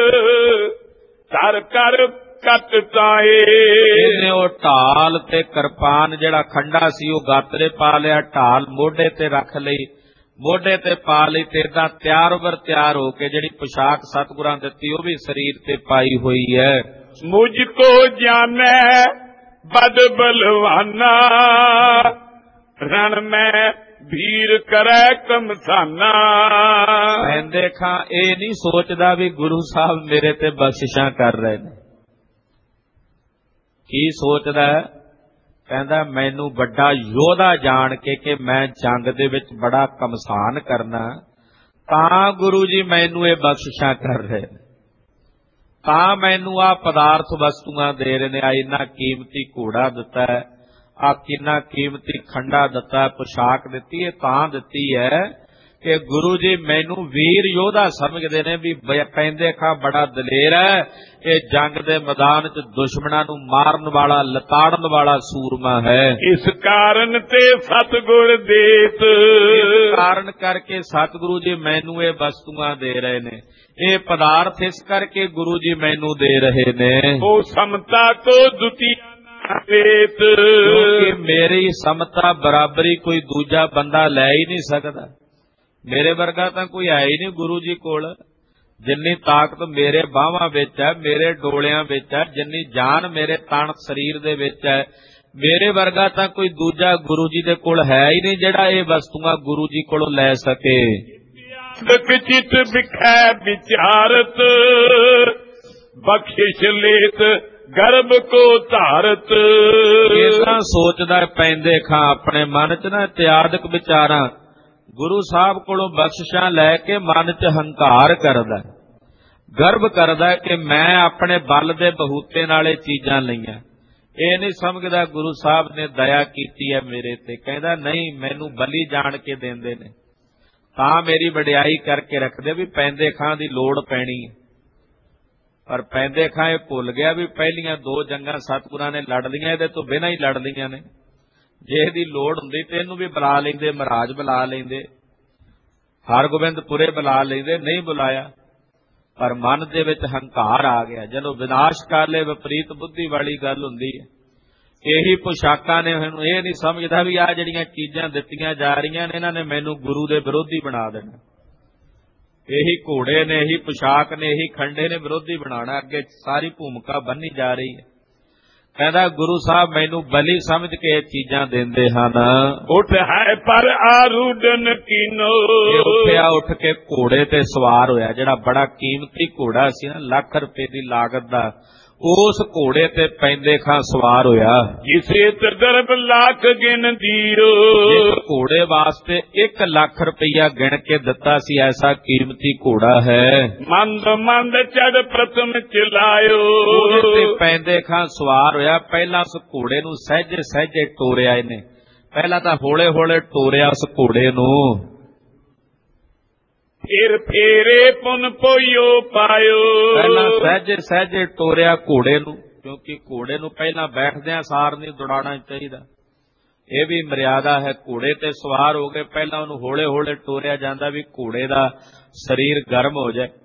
ਧਰ ਕਰ ਕੱਟ ਤਾਏ।
ਇਹਨੇ ਉਹ ਢਾਲ ਤੇ ਕਿਰਪਾਨ ਜਿਹੜਾ ਖੰਡਾ ਸੀ ਉਹ ਗਾਤਰੇ ਪਾ ਲਿਆ, ਢਾਲ ਮੋਢੇ ਤੇ ਰੱਖ ਲਈ, ਮੋਢੇ ਤੇ ਪਾ ਲਈ, ਤੇ ਏਦਾਂ ਤਿਆਰ ਵਰ ਤਿਆਰ ਹੋ ਕੇ ਜਿਹੜੀ ਪੁਸ਼ਾਕ ਸਤਿਗੁਰਾਂ ਦਿੱਤੀ ਉਹ ਵੀ ਸਰੀਰ ਤੇ ਪਾਈ ਹੋਈ ਹੈ।
ਮੁਝ ਕੋ ਜਾਣੈ ਬਦ ਬਲਵਾਨਾ, ਰਣ ਮੈਂ ਵੀਰ ਕਰੈ ਕਮਸਾਨਾ।
ਪੈਂਦੇ ਖਾਂ ਇਹ ਨਹੀਂ ਸੋਚਦਾ ਵੀ ਗੁਰੂ ਸਾਹਿਬ ਮੇਰੇ ਤੇ ਬਖਸ਼ਿਸ਼ਾਂ ਕਰ ਰਹੇ ਨੇ। ਕੀ ਸੋਚਦਾ? ਕਹਿੰਦਾ ਮੈਨੂੰ ਵੱਡਾ ਯੋਧਾ ਜਾਣ ਕੇ ਕਿ ਮੈਂ ਜੰਗ ਦੇ ਵਿੱਚ ਬੜਾ ਕਮਸਾਨ ਕਰਨਾ, ਤਾਂ ਗੁਰੂ ਜੀ ਮੈਨੂੰ ਇਹ ਬਖਸ਼ਿਸ਼ਾਂ ਕਰ ਰਹੇ ਨੇ, ਤਾਂ ਮੈਨੂੰ ਆ ਪਦਾਰਥ ਵਸਤੂਆਂ ਦੇ ਰਹੇ ਨੇ। ਆ ਇੰਨਾ ਕੀਮਤੀ ਘੋੜਾ ਦਿੱਤਾ ਹੈ, ਆ ਕਿੰਨਾ ਕੀਮਤੀ ਖੰਡਾ ਦਿੱਤਾ ਹੈ, ਪੁਸ਼ਾਕ ਦਿੱਤੀ ਹੈ, ਤਾਂ ਦਿੱਤੀ ਹੈ ਕਿ ਗੁਰੂ ਜੀ ਮੈਨੂੰ ਵੀਰ ਯੋਧਾ ਸਮਝਦੇ ਨੇ ਵੀ ਪੈਂਦੇ ਖਾਂ ਬੜਾ ਦਲੇਰ ਹੈ, ਇਹ ਜੰਗ ਦੇ ਮੈਦਾਨ 'ਚ ਦੁਸ਼ਮਣਾਂ ਨੂੰ ਮਾਰਨ ਵਾਲਾ, ਲਤਾੜਨ ਵਾਲਾ ਸੂਰਮਾ ਹੈ।
ਇਸ ਕਾਰਨ ਤੇ ਸਤਿਗੁਰ ਦੇਤ,
ਇਸ ਕਾਰਨ ਕਰਕੇ ਸਤਿਗੁਰੂ ਜੀ ਮੈਨੂੰ ਇਹ ਵਸਤੂਆਂ ਦੇ ਰਹੇ ਨੇ, ਇਹ ਪਦਾਰਥ ਇਸ ਕਰਕੇ ਗੁਰੂ ਜੀ ਮੈਨੂੰ ਦੇ ਰਹੇ ਨੇ।
ਉਹ ਸਮਤਾ ਕੋ ਦੁਤੀਆ ਵੇਤ,
ਕਿਉਂਕਿ ਮੇਰੀ ਸਮਤਾ ਬਰਾਬਰੀ ਕੋਈ ਦੂਜਾ ਬੰਦਾ ਲੈ ਹੀ ਨਹੀਂ ਸਕਦਾ। ਮੇਰੇ ਵਰਗਾ ਤਾਂ ਕੋਈ ਹੈ ਹੀ ਨਹੀਂ ਗੁਰੂ ਜੀ ਕੋਲ। ਜਿੰਨੀ ਤਾਕਤ ਮੇਰੇ ਬਾਹਾਂ ਵਿੱਚ ਹੈ, ਮੇਰੇ ਡੋਲਿਆਂ ਵਿੱਚ ਹੈ, ਜਿੰਨੀ ਜਾਨ ਮੇਰੇ ਤਨ ਸਰੀਰ ਦੇ ਵਿੱਚ ਹੈ, ਮੇਰੇ ਵਰਗਾ ਤਾਂ ਕੋਈ ਦੂਜਾ ਗੁਰੂ ਜੀ ਦੇ ਕੋਲ ਹੈ ਹੀ ਨਹੀਂ ਜਿਹੜਾ ਇਹ ਵਸਤੂਆਂ ਗੁਰੂ ਜੀ ਕੋਲੋਂ ਲੈ ਸਕੇ।
ਚਿਤ ਵਿਖੈ ਵਿਚਾਰਤ, ਬਖਸ਼ਿਸ਼ ਲੇਤ ਗਰਭ ਕੋ ਧਾਰਤ।
ਇਦਾਂ ਸੋਚਦਾ ਪੈਂਦੇ ਖਾਂ ਆਪਣੇ ਮਨ 'ਚ ਨਾ ਇਤਿਆਦਿਕ ਵਿਚਾਰਾਂ,
ਗੁਰੂ ਸਾਹਿਬ ਕੋਲੋਂ ਬਖਸ਼ਿਸ਼ਾਂ ਲੈ ਕੇ ਮਨ 'ਚ ਹੰਕਾਰ ਕਰਦਾ, ਗਰਵ ਕਰਦਾ ਕਿ ਮੈਂ ਆਪਣੇ ਬਲ ਦੇ ਬਹੂਤੇ ਨਾਲ ਇਹ ਚੀਜ਼ਾਂ ਲਈਆਂ। ਇਹ ਨਹੀਂ ਸਮਝਦਾ ਗੁਰੂ ਸਾਹਿਬ ਨੇ ਦਇਆ ਕੀਤੀ ਹੈ ਮੇਰੇ ਤੇ। ਕਹਿੰਦਾ ਨਹੀਂ, ਮੈਨੂੰ ਬਲੀ ਜਾਣ ਕੇ ਦਿੰਦੇ ਨੇ ਤਾਂ ਮੇਰੀ ਵਡਿਆਈ ਕਰਕੇ ਰੱਖਦੇ ਵੀ ਪੈਂਦੇ ਖਾਂ ਦੀ ਲੋੜ ਪੈਣੀ ਹੈ। ਪਰ ਪੈਂਦੇ ਖਾਂ ਇਹ ਭੁੱਲ ਗਿਆ ਵੀ ਪਹਿਲੀਆਂ ਦੋ ਜੰਗਾਂ ਸਤਿਗੁਰਾਂ ਨੇ ਲੜ ਲਈਆਂ, ਇਹਦੇ ਤੋਂ ਬਿਨਾਂ ਹੀ ਲੜ ਲਈਆਂ ਨੇ। ਜੇ ਇਹਦੀ ਲੋੜ ਹੁੰਦੀ ਤੇ ਇਹਨੂੰ ਵੀ ਬੁਲਾ ਲੈਂਦੇ, ਮਹਾਰਾਜ ਬੁਲਾ ਲੈਂਦੇ, ਹਰਗੋਬਿੰਦਪੁਰੇ ਬੁਲਾ ਲੈਂਦੇ, ਨਹੀਂ ਬੁਲਾਇਆ। ਪਰ ਮਨ ਦੇ ਵਿੱਚ ਹੰਕਾਰ ਆ ਗਿਆ। ਜਦੋਂ ਵਿਨਾਸ਼ ਕਾਲੇ ਵਿਪਰੀਤ ਬੁੱਧੀ ਵਾਲੀ ਗੱਲ ਹੁੰਦੀ ਹੈ, ਇਹੀ ਪੁਸ਼ਾਕਾਂ ਨੇ ਇਹਨੂੰ ਇਹ ਨਹੀਂ ਸਮਝਦਾ ਵੀ ਆਹ ਜਿਹੜੀਆਂ ਚੀਜ਼ਾਂ ਦਿੱਤੀਆਂ ਜਾ ਰਹੀਆਂ ਨੇ ਇਹਨਾਂ ਨੇ ਮੈਨੂੰ ਗੁਰੂ ਦੇ ਵਿਰੋਧੀ ਬਣਾ ਦੇਣਾ। ਇਹੀ ਘੋੜੇ ਨੇ, ਇਹੀ ਪੁਸ਼ਾਕ ਨੇ, ਇਹੀ ਖੰਡੇ ਨੇ ਵਿਰੋਧੀ ਬਣਾਉਣਾ। ਅੱਗੇ ਸਾਰੀ ਭੂਮਿਕਾ ਬੰਨੀ ਜਾ ਰਹੀ ਹੈ। ਕਹਿੰਦਾ ਗੁਰੂ ਸਾਹਿਬ ਮੈਨੂੰ ਬਲੀ ਸਮਝ ਕੇ ਇਹ ਚੀਜ਼ਾਂ ਦਿੰਦੇ ਹਨ।
ਉੱਠ ਹੈ ਪਰ ਆਰੂਢਨ ਕੀਨੋ,
ਉੱਠਿਆ ਉੱਠ ਕੇ ਘੋੜੇ ਤੇ ਸਵਾਰ ਹੋਇਆ, ਜਿਹੜਾ ਬੜਾ ਕੀਮਤੀ ਘੋੜਾ ਸੀ ਨਾ, ਲੱਖ ਰੁਪਏ ਦੀ ਲਾਗਤ ਦਾ, ਉਸ ਘੋੜੇ ਤੇ ਪੈਂਦੇ ਖਾਂ ਸਵਾਰ ਹੋਇਆ।
ਜਿਸੇ ਤਦਰਬ ਲੱਖ ਗਿਣ ਦੀਓ,
ਇਸ ਘੋੜੇ ਵਾਸਤੇ ਇੱਕ ਲੱਖ ਰੁਪਇਆ ਗਿਣ ਕੇ ਦਿੱਤਾ ਸੀ, ਐਸਾ ਕੀਮਤੀ ਘੋੜਾ ਹੈ।
ਮੰਦ ਮੰਦ ਚੜ ਪ੍ਰਥਮ ਚਲਾਇਓ,
ਉਹਦੇ ਤੇ ਪੈਂਦੇ ਖਾਂ ਸਵਾਰ ਹੋਇਆ। ਪਹਿਲਾਂ ਉਸ ਘੋੜੇ ਨੂੰ ਸਹਿਜੇ ਸਹਿਜੇ ਟੋਰਿਆ ਇਹਨੇ, ਪਹਿਲਾਂ ਤਾਂ ਹੌਲੇ ਹੌਲੇ ਟੋਰਿਆ ਉਸ ਘੋੜੇ ਨੂੰ।
ਫਿਰ ਫੇਰੇ ਪੁਨ ਪੋਇਓ ਪਾਇਓ,
ਪਹਿਲਾਂ ਸਹਿਜੇ ਸਹਿਜੇ ਟੋਰਿਆ ਘੋੜੇ ਨੂੰ, ਕਿਉਂਕਿ ਘੋੜੇ ਨੂੰ ਪਹਿਲਾਂ ਬੈਠਦਿਆਂ ਸਾਰ ਨਹੀਂ ਦੌੜਾਉਣਾ ਚਾਹੀਦਾ। ਇਹ ਵੀ ਮਰਿਆਦਾ ਹੈ। ਘੋੜੇ ਤੇ ਸਵਾਰ ਹੋ ਕੇ ਪਹਿਲਾਂ ਉਹਨੂੰ ਹੌਲੇ ਹੌਲੇ ਟੋਰਿਆ ਜਾਂਦਾ ਵੀ ਘੋੜੇ ਦਾ ਸਰੀਰ ਗਰਮ ਹੋ ਜਾਏ,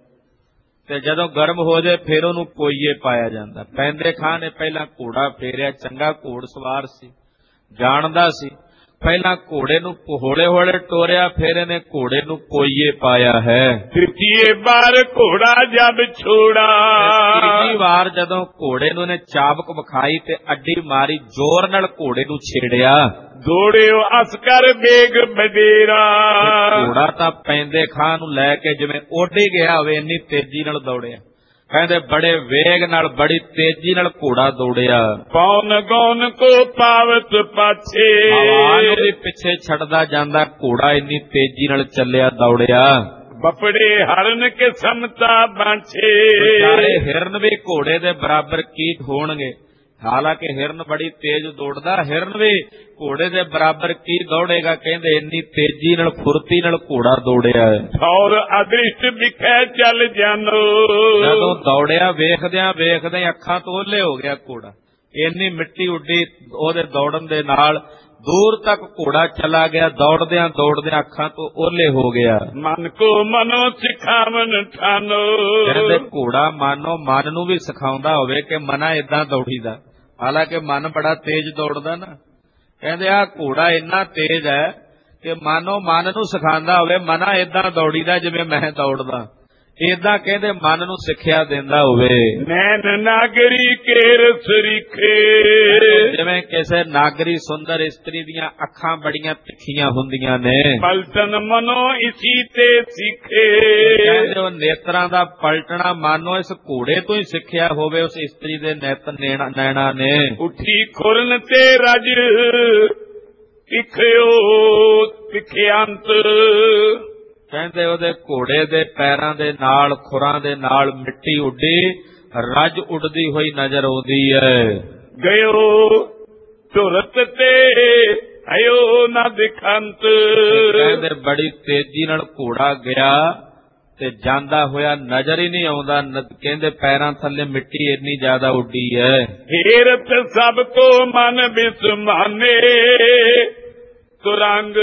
ਤੇ ਜਦੋਂ ਗਰਮ ਹੋ ਜਾਏ ਫਿਰ ਉਹਨੂੰ ਪੋਈਏ ਪਾਇਆ ਜਾਂਦਾ। ਪੈਂਦੇ ਖਾਂ ਨੇ ਪਹਿਲਾਂ ਘੋੜਾ ਫੇਰਿਆ, ਚੰਗਾ ਘੋੜ ਸਵਾਰ ਸੀ, ਜਾਣਦਾ ਸੀ। ਪਹਿਲਾਂ ਘੋੜੇ ਨੂੰ ਹੌਲੇ ਹੌਲੇ ਟੋਰਿਆ, ਫਿਰ ਇਹਨੇ ਘੋੜੇ ਨੂੰ ਪੋਈਏ ਪਾਇਆ ਹੈ।
ਤੀਜੀ ਵਾਰ ਘੋੜਾ ਜਬ ਛੋੜਾ,
ਤੀਜੀ ਵਾਰ ਜਦੋਂ ਘੋੜੇ ਨੂੰ ਇਹਨੇ ਚਾਬਕ ਵਿਖਾਈ ਤੇ ਅੱਡੀ ਮਾਰੀ, ਜ਼ੋਰ ਨਾਲ ਘੋੜੇ ਨੂੰ ਛੇੜਿਆ।
ਦੌੜਿਓ ਅਸਕਰ ਬੇਗ ਬਡੇਰਾ,
ਘੋੜਾ ਤਾਂ ਪੈਂਦੇ ਖਾਂ ਨੂੰ ਲੈ ਕੇ ਜਿਵੇਂ ਉੱਡ ਹੀ ਗਿਆ ਹੋਵੇ, ਇੰਨੀ ਤੇਜ਼ੀ ਨਾਲ ਦੌੜਿਆ। ਕਹਿੰਦੇ ਬੜੇ ਵੇਗ ਨਾਲ, ਬੜੀ ਤੇਜ਼ੀ ਨਾਲ ਘੋੜਾ ਦੌੜਿਆ।
ਪੌਨ ਗੌਨ ਕੋ ਪਾਵਤ ਪਾਛੇ,
ਹਵਾ ਨੂੰ ਵੀ ਪਿੱਛੇ ਛੱਡਦਾ ਜਾਂਦਾ ਘੋੜਾ, ਇੰਨੀ ਤੇਜ਼ੀ ਨਾਲ ਚੱਲਿਆ ਦੌੜਿਆ।
ਬਪੜੇ ਹਰਨ ਕੇ ਸਮਤਾ ਬਾਂਛੇ,
ਸਾਰੇ ਹਿਰਨ ਵੀ ਘੋੜੇ ਦੇ ਬਰਾਬਰ ਕੀ ਹੋਣਗੇ। ਹਾਲਾਂਕਿ ਹਿਰਨ ਬੜੀ ਤੇਜ਼ ਦੌੜਦਾ, ਹਿਰਨ ਵੀ ਘੋੜੇ ਦੇ ਬਰਾਬਰ ਕੀ ਦੌੜੇਗਾ। ਕਹਿੰਦੇ ਇੰਨੀ ਤੇਜ਼ੀ ਨਾਲ, ਫੁਰਤੀ ਨਾਲ ਘੋੜਾ ਦੌੜਿਆ।
ਔਰ ਅਦ੍ਰਿਸ਼ਟ ਵਿਖੇ ਚੱਲ ਜਾਨੋ,
ਜਦੋਂ ਦੌੜਿਆ ਵੇਖਦਿਆਂ ਵੇਖਦਿਆਂ ਅੱਖਾਂ ਤੋਂ ਓਹਲੇ ਹੋ ਗਿਆ ਘੋੜਾ। ਇੰਨੀ ਮਿੱਟੀ ਉੱਡੀ ਉਹਦੇ ਦੌੜਨ ਦੇ ਨਾਲ, ਦੂਰ ਤੱਕ ਘੋੜਾ ਚਲਾ ਗਿਆ। ਦੌੜਦਿਆਂ ਦੌੜਦਿਆਂ ਅੱਖਾਂ ਤੋਂ ਓਹਲੇ ਹੋ ਗਿਆ।
ਮਨ ਕੋ ਮਨੋ ਸਿਖਾਵਨ ਠਾਨੋ,
ਕਹਿੰਦੇ ਘੋੜਾ ਮਾਨੋ ਮਨ ਨੂੰ ਵੀ ਸਿਖਾਉਂਦਾ ਹੋਵੇ ਕਿ ਮਨਾ ਏਦਾਂ ਦੌੜੀਦਾ। ਹਾਲਾਂਕਿ ਮਨ ਬੜਾ ਤੇਜ਼ ਦੌੜਦਾ ਨਾ। ਕਹਿੰਦੇ ਆ ਘੋੜਾ ਇੰਨਾ ਤੇਜ਼ ਹੈ ਕਿ ਮਾਨੋ ਮਨ ਨੂੰ ਸਿਖਾਉਂਦਾ ਹੋਵੇ, ਮਨਾ ਏਦਾਂ ਦੌੜੀਦਾ ਜਿਵੇਂ ਮੈਂ ਦੌੜਦਾ। ਏਦਾਂ ਕਹਿੰਦੇ ਮਨ ਨੂੰ ਸਿੱਖਿਆ ਦਿੰਦਾ ਹੋਵੇ।
ਨੈਣ ਨਾਗਰੀ ਕੇਰ ਸਰੀਖੇ,
ਜਿਵੇਂ ਕਿਸੇ ਨਾਗਰੀ ਸੁੰਦਰ ਇਸਤਰੀ ਦੀਆਂ ਅੱਖਾਂ ਬੜੀਆਂ ਤਿੱਖੀਆਂ ਹੁੰਦੀਆਂ ਨੇ।
ਪਲਟਨ ਮਨੋ ਇਸੀ ਤੇ ਸਿੱਖੇ,
ਕਹਿੰਦੇ ਉਹ ਨੇਤਰਾਂ ਦਾ ਪਲਟਣਾ ਮਾਨੋ ਇਸ ਘੋੜੇ ਤੋਂ ਹੀ ਸਿੱਖਿਆ ਹੋਵੇ, ਉਸ ਇਸਤਰੀ ਦੇ ਨੈਤ ਨੈਣਾ ਨੇ।
ਉੱਠੀ ਖੁਰਨ ਤੇ ਰਜ ਤਿੱਖਿਓ ਤਿੱਖਿਆੰਤ,
ਕਹਿੰਦੇ ਉਹਦੇ ਘੋੜੇ ਦੇ ਪੈਰਾਂ ਦੇ ਨਾਲ, ਖੁਰਾਂ ਦੇ ਨਾਲ ਮਿੱਟੀ ਉੱਡੀ, ਰੱਜ ਉੱਡਦੀ ਹੋਈ ਨਜ਼ਰ ਆਉਂਦੀ ਹੈ।
ਗਇਓ ਤੁਰਤ ਤੇ ਆਇਓ ਨਾ ਦਿਖੰਤ,
ਕਹਿੰਦੇ ਬੜੀ ਤੇਜ਼ੀ ਨਾਲ ਘੋੜਾ ਗਿਆ ਤੇ ਜਾਂਦਾ ਹੋਇਆ ਨਜ਼ਰ ਹੀ ਨਹੀਂ ਆਉਂਦਾ। ਕਹਿੰਦੇ ਪੈਰਾਂ ਥੱਲੇ ਮਿੱਟੀ ਇੰਨੀ ਜ਼ਿਆਦਾ ਉੱਡੀ ਹੈ।
ਹੇਰਤ ਸਭ ਕੋ ਮਨ ਬਿਸਮਾਨੇ, ਤੁਰੰਗ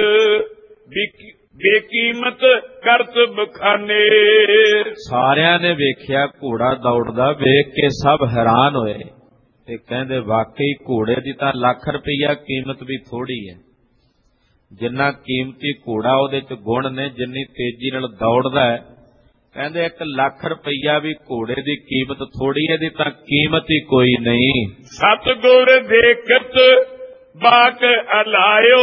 ਬੇਕੀਮਤ ਕਰਤ ਬਖਾਨੇ,
ਸਾਰਿਆਂ ਨੇ ਵੇਖਿਆ ਘੋੜਾ ਦੌੜਦਾ, ਵੇਖ ਕੇ ਸਭ ਹੈਰਾਨ ਹੋਏ ਤੇ ਕਹਿੰਦੇ ਵਾਕਈ ਘੋੜੇ ਦੀ ਤਾਂ ਲੱਖ ਰੁਪਈਆ ਕੀਮਤ ਵੀ ਥੋੜੀ ਹੈ। ਜਿੰਨਾ ਕੀਮਤੀ ਘੋੜਾ ਉਹਦੇ ਚ ਗੁਣ ਨੇ, ਜਿੰਨੀ ਤੇਜ਼ੀ ਨਾਲ ਦੌੜਦਾ ਹੈ। ਕਹਿੰਦੇ ਇੱਕ ਲੱਖ ਰੁਪਈਆ ਵੀ ਘੋੜੇ ਦੀ ਕੀਮਤ ਥੋੜੀ ਹੈ, ਇਹਦੀ ਤਾਂ ਕੀਮਤ ਹੀ ਕੋਈ ਨਹੀਂ।
ਸਤਿਗੁਰ ਦੇਖਤ ਬਾਕ ਅਲਾਇਓ,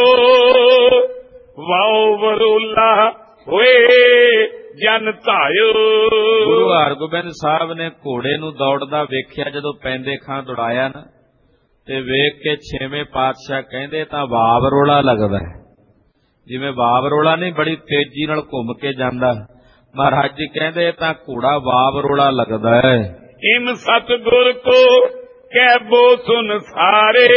ਵਾਓ ਵਰੂਲਾ ਹੋਏ ਜਨ ਧਾਇਓ।
ਗੁਰੂ ਹਰਗੋਬਿੰਦ ਸਾਹਿਬ ਨੇ ਘੋੜੇ ਨੂੰ ਦੌੜਦਾ ਵੇਖਿਆ, ਜਦੋਂ ਪੈਂਦੇ ਖਾਂ ਦੌੜਾਇਆ ਨਾ, ਤੇ ਵੇਖ ਕੇ ਛੇਵੇਂ ਪਾਤਸ਼ਾਹ ਕਹਿੰਦੇ ਤਾਂ ਵਾਵ ਰੋਲਾ ਲੱਗਦਾ ਹੈ।
ਜਿਵੇਂ ਵਾਵਰੋਲਾ ਨਹੀਂ ਬੜੀ ਤੇਜ਼ੀ ਨਾਲ ਘੁੰਮ ਕੇ ਜਾਂਦਾ। ਮਹਾਰਾਜ ਜੀ ਕਹਿੰਦੇ ਤਾਂ ਘੋੜਾ ਵਾਵਰੋਲਾ ਲੱਗਦਾ ਹੈ।
ਇਮ ਸਤਿਗੁਰ ਕੋ ਕਹਿਬੋ ਸੁਨ ਸਾਰੇ,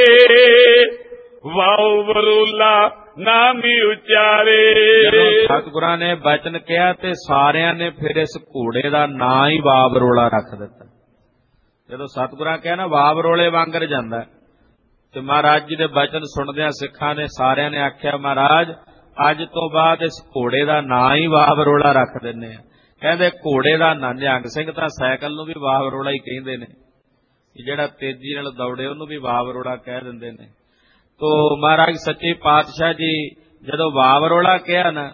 ਵਾਉ ਵਰੋਲਾ ਨਾਮੀ ਉਚਾਰੇ।
ਜਦੋਂ ਸਤਿਗੁਰਾਂ ਨੇ ਬਚਨ ਕਿਹਾ ਤੇ ਸਾਰਿਆਂ ਨੇ ਫਿਰ ਇਸ ਘੋੜੇ ਦਾ ਨਾਂ ਹੀ ਵਾਵਰੋਲਾ ਰੱਖ ਦਿੱਤਾ। ਜਦੋਂ ਸਤਿਗੁਰਾਂ ਕਿਹਾ ਨਾ ਵਾਵਰੋਲੇ ਵਾਂਗਰ ਜਾਂਦਾ, ਤੇ ਮਹਾਰਾਜ ਜੀ ਦੇ ਬਚਨ ਸੁਣਦਿਆਂ ਸਿੱਖਾਂ ਨੇ ਸਾਰਿਆਂ ਨੇ ਆਖਿਆ ਮਹਾਰਾਜ ਅੱਜ ਤੋਂ ਬਾਅਦ ਇਸ ਘੋੜੇ ਦਾ ਨਾਂ ਹੀ ਵਾਵਰੋਲਾ ਰੱਖ ਦਿੰਦੇ ਆ। ਕਹਿੰਦੇ ਘੋੜੇ ਦਾ ਨਾਂ, ਨਿਹੰਗ ਸਿੰਘ ਤਾਂ ਸਾਈਕਲ ਨੂੰ ਵੀ ਵਾਵਰੋਲਾ ਹੀ ਕਹਿੰਦੇ ਨੇ, ਜਿਹੜਾ ਤੇਜ਼ੀ ਨਾਲ ਦੌੜੇ ਉਹਨੂੰ ਵੀ ਵਾਵਰੋਲਾ ਕਹਿ ਦਿੰਦੇ ਨੇ। ਤੋ ਮਹਾਰਾਜ ਸੱਚੇ ਪਾਤਸ਼ਾਹ ਜੀ ਜਦੋਂ ਵਾਵਰੋਲਾ ਕਿਹਾ ਨਾ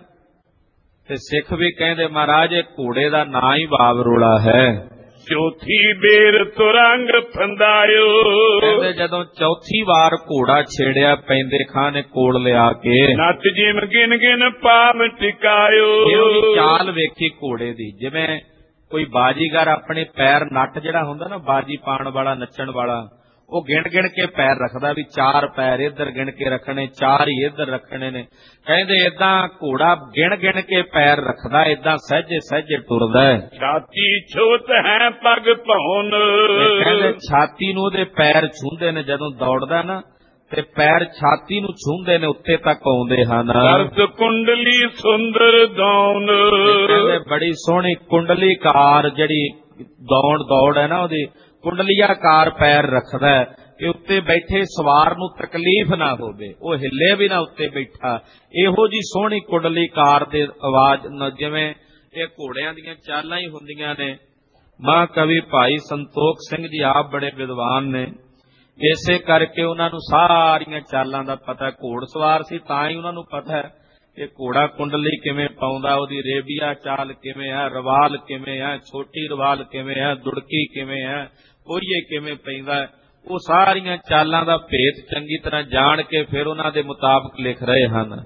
ਤੇ ਸਿੱਖ ਵੀ ਕਹਿੰਦੇ ਮਹਾਰਾਜ ਇਹ ਘੋੜੇ ਦਾ ਨਾਂ ਹੀ ਵਾਵਰੋਲਾ ਹੈ।
ਚੌਥੀ ਬੇਰ ਤੁਰੰਗ ਫੰਦਾਇਓ,
ਕਹਿੰਦੇ ਜਦੋਂ ਚੌਥੀ ਵਾਰ ਘੋੜਾ ਛੇੜਿਆ ਪੈਂਦੇ ਖਾਂ ਨੇ ਕੋਲ ਲਿਆ ਕੇ,
ਨੱਚ ਜਿਮ ਗਿਨ ਗਿਨ ਪਾਮ ਟਿਕਾਇਓ।
ਉਹਦੀ ਚਾਲ ਵੇਖੀ ਘੋੜੇ ਦੀ, ਜਿਵੇਂ ਕੋਈ ਬਾਜੀਗਰ ਆਪਣੇ ਪੈਰ ਨੱਟ ਜਿਹੜਾ ਹੁੰਦਾ ਨਾ ਬਾਜੀ ਪਾਉਣ ਵਾਲਾ ਨੱਚਣ ਵਾਲਾ, ਉਹ ਗਿਣ ਗਿਣ ਕੇ ਪੈਰ ਰੱਖਦਾ ਵੀ ਚਾਰ ਪੈਰ ਇੱਧਰ ਗਿਣ ਕੇ ਰੱਖਣੇ, ਚਾਰ ਹੀ ਇੱਧਰ ਰੱਖਣੇ ਨੇ। ਕਹਿੰਦੇ ਏਦਾਂ ਘੋੜਾ ਗਿਣ ਗਿਣ ਕੇ ਪੈਰ ਰੱਖਦਾ, ਏਦਾਂ ਸਹਿਜੇ ਸਹਿਜੇ ਟੁਰਦਾ।
ਛਾਤੀ ਛੋਟ ਹੈ ਪਗ ਭੌਨ,
ਕਹਿੰਦੇ ਛਾਤੀ ਨੂੰ ਉਹਦੇ ਪੈਰ ਛੂੰਹਦੇ ਨੇ ਜਦੋਂ ਦੌੜਦਾ ਨਾ, ਤੇ ਪੈਰ ਛਾਤੀ ਨੂੰ ਛੂੰਹਦੇ ਨੇ, ਉੱਤੇ ਤੱਕ ਆਉਂਦੇ ਹਨ।
ਕਰਤ ਕੁੰਡਲੀ ਸੁੰਦਰ ਦੌਣ,
ਕਹਿੰਦੇ ਬੜੀ ਸੋਹਣੀ ਕੁੰਡਲੀ ਕਾਰ ਜਿਹੜੀ ਦੌੜ ਦੌੜ ਹੈ ਨਾ ਉਹਦੀ ਕੁੰਡਲੀਆਕਾਰ ਪੈਰ ਰੱਖਦਾ ਕਿ ਉੱਤੇ ਬੈਠੇ ਸਵਾਰ ਨੂੰ ਤਕਲੀਫ ਨਾ ਹੋਵੇ, ਉਹ ਹਿੱਲੇ ਵੀ ਨਾ ਉੱਤੇ ਬੈਠਾ। ਇਹੋ ਜੀ ਸੋਹਣੀ ਕੁੰਡਲੀਕਾਰ ਦੇ ਆਵਾਜ਼, ਜਿਵੇਂ ਇਹ ਘੋੜਿਆਂ ਦੀਆਂ ਚਾਲਾਂ ਹੀ ਹੁੰਦੀਆਂ ਨੇ। ਮਹਾਂਕਵੀ ਭਾਈ ਸੰਤੋਖ ਸਿੰਘ ਜੀ ਆਪ ਬੜੇ ਵਿਦਵਾਨ ਨੇ, ਇਸੇ ਕਰਕੇ ਉਹਨਾਂ ਨੂੰ ਸਾਰੀਆਂ ਚਾਲਾਂ ਦਾ ਪਤਾ। ਘੋੜ ਸਵਾਰ ਸੀ ਤਾਂ ਹੀ ਉਹਨਾਂ ਨੂੰ ਪਤਾ ਹੈ ਕਿ ਘੋੜਾ ਕੁੰਡਲੀ ਕਿਵੇਂ ਪਾਉਂਦਾ, ਉਹਦੀ ਰੇਬੀਆ ਚਾਲ ਕਿਵੇਂ ਹੈ, ਰਵਾਲ ਕਿਵੇਂ ਹੈ, ਛੋਟੀ ਰਵਾਲ ਕਿਵੇਂ ਹੈ, ਦੁੜਕੀ ਕਿਵੇਂ ਹੈ, ਕੋਈਏ ਕਿਵੇਂ ਪੈਂਦਾ, ਉਹ ਸਾਰੀਆਂ ਚਾਲਾਂ ਦਾ ਭੇਤ ਚੰਗੀ ਤਰ੍ਹਾਂ ਜਾਣ ਕੇ ਫਿਰ ਉਹਨਾਂ ਦੇ ਮੁਤਾਬਕ ਲਿਖ ਰਹੇ ਹਨ।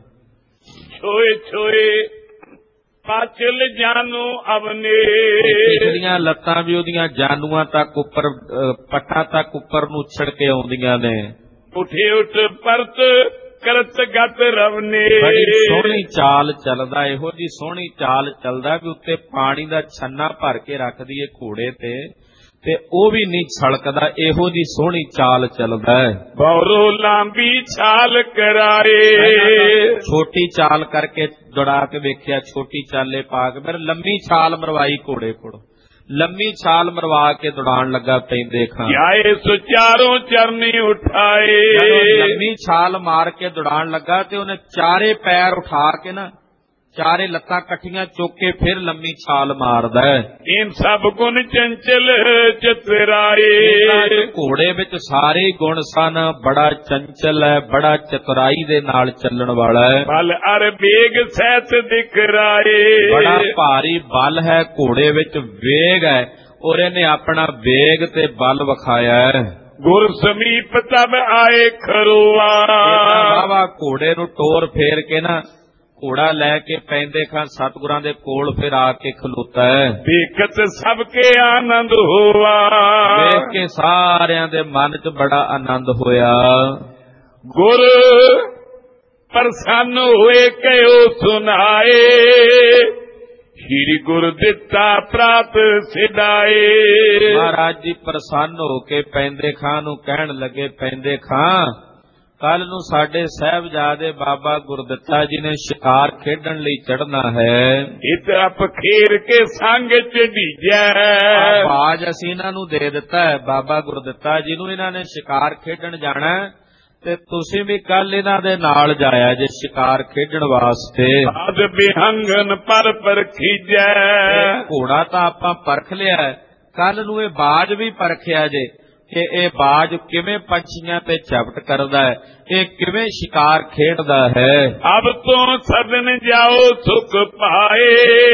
ਛੋਏ ਛੋਏ ਪਾਚਲ ਜਾਨੂ ਅਵਨੇ,
ਪਿਛਲੀਆਂ ਲੱਤਾਂ ਵੀ ਉਹਦੀਆਂ ਜਾਨੂਆਂ ਤੱਕ ਉੱਪਰ, ਪੱਟਾਂ ਤੱਕ ਉੱਪਰ ਨੂੰ ਛੜ ਕੇ ਆਉਂਦੀਆਂ ਨੇ।
ਉਠੇ ਉਠ ਪਰਤ ਕਰਤ ਗਤ ਰਵਨੇ,
ਬੜੀ ਸੋਹਣੀ ਚਾਲ ਚੱਲਦਾ, ਇਹੋ ਜੀ ਸੋਹਣੀ ਚਾਲ ਚੱਲਦਾ ਵੀ ਉੱਤੇ ਪਾਣੀ ਦਾ ਛੰਨਾ ਭਰ ਕੇ ਰੱਖ ਦਈਏ ਘੋੜੇ ਤੇ ਤੇ ਉਹ ਵੀ ਨਹੀਂ ਛਲਕਦਾ, ਇਹੋ ਜੀ ਸੋਹਣੀ ਚਾਲ ਚੱਲਦਾ ਹੈ।
ਬੌਰੋ ਲਾਂਬੀ ਛਾਲ ਕਰਾਏ,
ਛੋਟੀ ਚਾਲ ਕਰਕੇ ਦੌੜਾ ਕੇ ਵੇਖਿਆ, ਛੋਟੀ ਚਾਲੇ ਪਾ ਕੇ ਫਿਰ ਲੰਮੀ ਛਾਲ ਮਰਵਾਈ ਘੋੜੇ ਕੋਲ, ਲੰਮੀ ਛਾਲ ਮਰਵਾ ਕੇ ਦੌੜਾਣ ਲੱਗਾ ਪੈਂਦੇ ਖਾਂ।
ਜਾਏ ਸੁਚਾਰੋਂ ਚਰਨੀ ਉਠਾਏ,
ਲੰਮੀ ਛਾਲ ਮਾਰ ਕੇ ਦੌੜਾਣ ਲੱਗਾ ਤੇ ਉਹਨੇ ਚਾਰੇ ਪੈਰ ਉਠਾ ਕੇ ਨਾ ਚਾਰੇ ਲੱਤਾਂ ਇਕੱਠੀਆਂ ਚੁੱਕ ਕੇ ਫਿਰ ਲੰਮੀ ਛਾਲ ਮਾਰਦਾ ਹੈ।
ਇਨ ਸਭ ਗੁਣ ਚੰਚਲ ਚਤੁਰਾਏ,
ਘੋੜੇ ਵਿੱਚ ਸਾਰੇ ਗੁਣ ਸਨ, ਬੜਾ ਚੰਚਲ ਹੈ, ਬੜਾ ਚਤੁਰਾਈ ਦੇ ਨਾਲ ਚੱਲਣ ਵਾਲਾ ਹੈ।
ਬਲ ਅਰ ਵੇਗ ਸਹਿਤ ਦਿਖਰਾਏ,
ਬੜਾ ਭਾਰੀ ਬਲ ਹੈ ਘੋੜੇ ਵਿੱਚ, ਵੇਗ ਹੈ, ਔਰ ਇਹਨੇ ਆਪਣਾ ਵੇਗ ਤੇ ਬਲ ਵਿਖਾਇਆ ਹੈ।
ਗੁਰ ਸਮੀਪ ਤਬ ਆਏ ਖਰੋਆ,
ਬਾਬਾ ਘੋੜੇ ਨੂੰ ਟੋਰ ਫੇਰ ਕੇ ਨਾ ਘੋੜਾ ਲੈ ਕੇ ਪੈਂਦੇ ਖਾਂ ਸਤਿਗੁਰਾਂ ਦੇ ਕੋਲ ਫਿਰ ਆ ਕੇ ਖਲੋਤਾ ਹੈ।
ਦੇਖਤ ਸਭ ਕੇ ਆਨੰਦ ਹੋਆ,
ਵੇਖ ਕੇ ਸਾਰਿਆਂ ਦੇ ਮਨ 'ਚ ਬੜਾ ਆਨੰਦ ਹੋਇਆ।
ਗੁਰ ਪ੍ਰਸੰਨ ਹੋਏ ਕਹਿਓ ਸੁਨਾਏ, ਸ਼੍ਰੀ ਗੁਰ ਦਿੱਤਾ ਪ੍ਰਾਤ ਸਿਧਾਏ।
ਮਹਾਰਾਜ ਜੀ ਪ੍ਰਸੰਨ ਹੋ ਕੇ ਪੈਂਦੇ ਖਾਂ ਨੂੰ ਕਹਿਣ ਲੱਗੇ, ਪੈਂਦੇ ਖਾਂ ਕੱਲ ਨੂੰ ਸਾਡੇ ਸਾਹਿਬਜ਼ਾਦੇ ਬਾਬਾ ਗੁਰਦਿੱਤਾ ਜੀ ਨੇ ਸ਼ਿਕਾਰ ਖੇਡਣ ਲਈ ਚੜ੍ਹਨਾ ਹੈ।
ਇਤ ਅਪ ਖੇਰ ਕੇ ਸੰਗ ਚੜੀਜੈ,
ਬਾਜ ਅਸੀਂ ਇਹਨਾਂ ਨੂੰ ਦੇ ਦਿੱਤਾ ਹੈ ਬਾਬਾ ਗੁਰਦਿੱਤਾ ਜੀ ਨੂੰ, ਇਹਨਾਂ ਨੇ ਸ਼ਿਕਾਰ ਖੇਡਣ ਜਾਣਾ ਤੇ ਤੁਸੀਂ ਵੀ ਕੱਲ ਇਹਨਾਂ ਦੇ ਨਾਲ ਜਾਇਆ ਜੇ ਸ਼ਿਕਾਰ ਖੇਡਣ ਵਾਸਤੇ।
ਆਦ ਬਿਹੰਗਨ ਪਰ ਪਰਖੀਜੈ,
ਘੋੜਾ ਤਾਂ ਆਪਾਂ ਪਰਖ ਲਿਆ, ਕੱਲ ਨੂੰ ਇਹ ਬਾਜ ਵੀ ਪਰਖਿਆ ਜੇ ਕਿ ਇਹ ਬਾਜ ਕਿਵੇਂ ਪੰਛੀਆਂ ਤੇ ਝਪਟ ਕਰਦਾ ਹੈ, ਇਹ ਕਿਵੇਂ ਸ਼ਿਕਾਰ ਖੇਡਦਾ ਹੈ।
ਅਬ ਤੋਂ ਸਦਨ ਜਾਓ ਸੁਖ ਪਾਏ,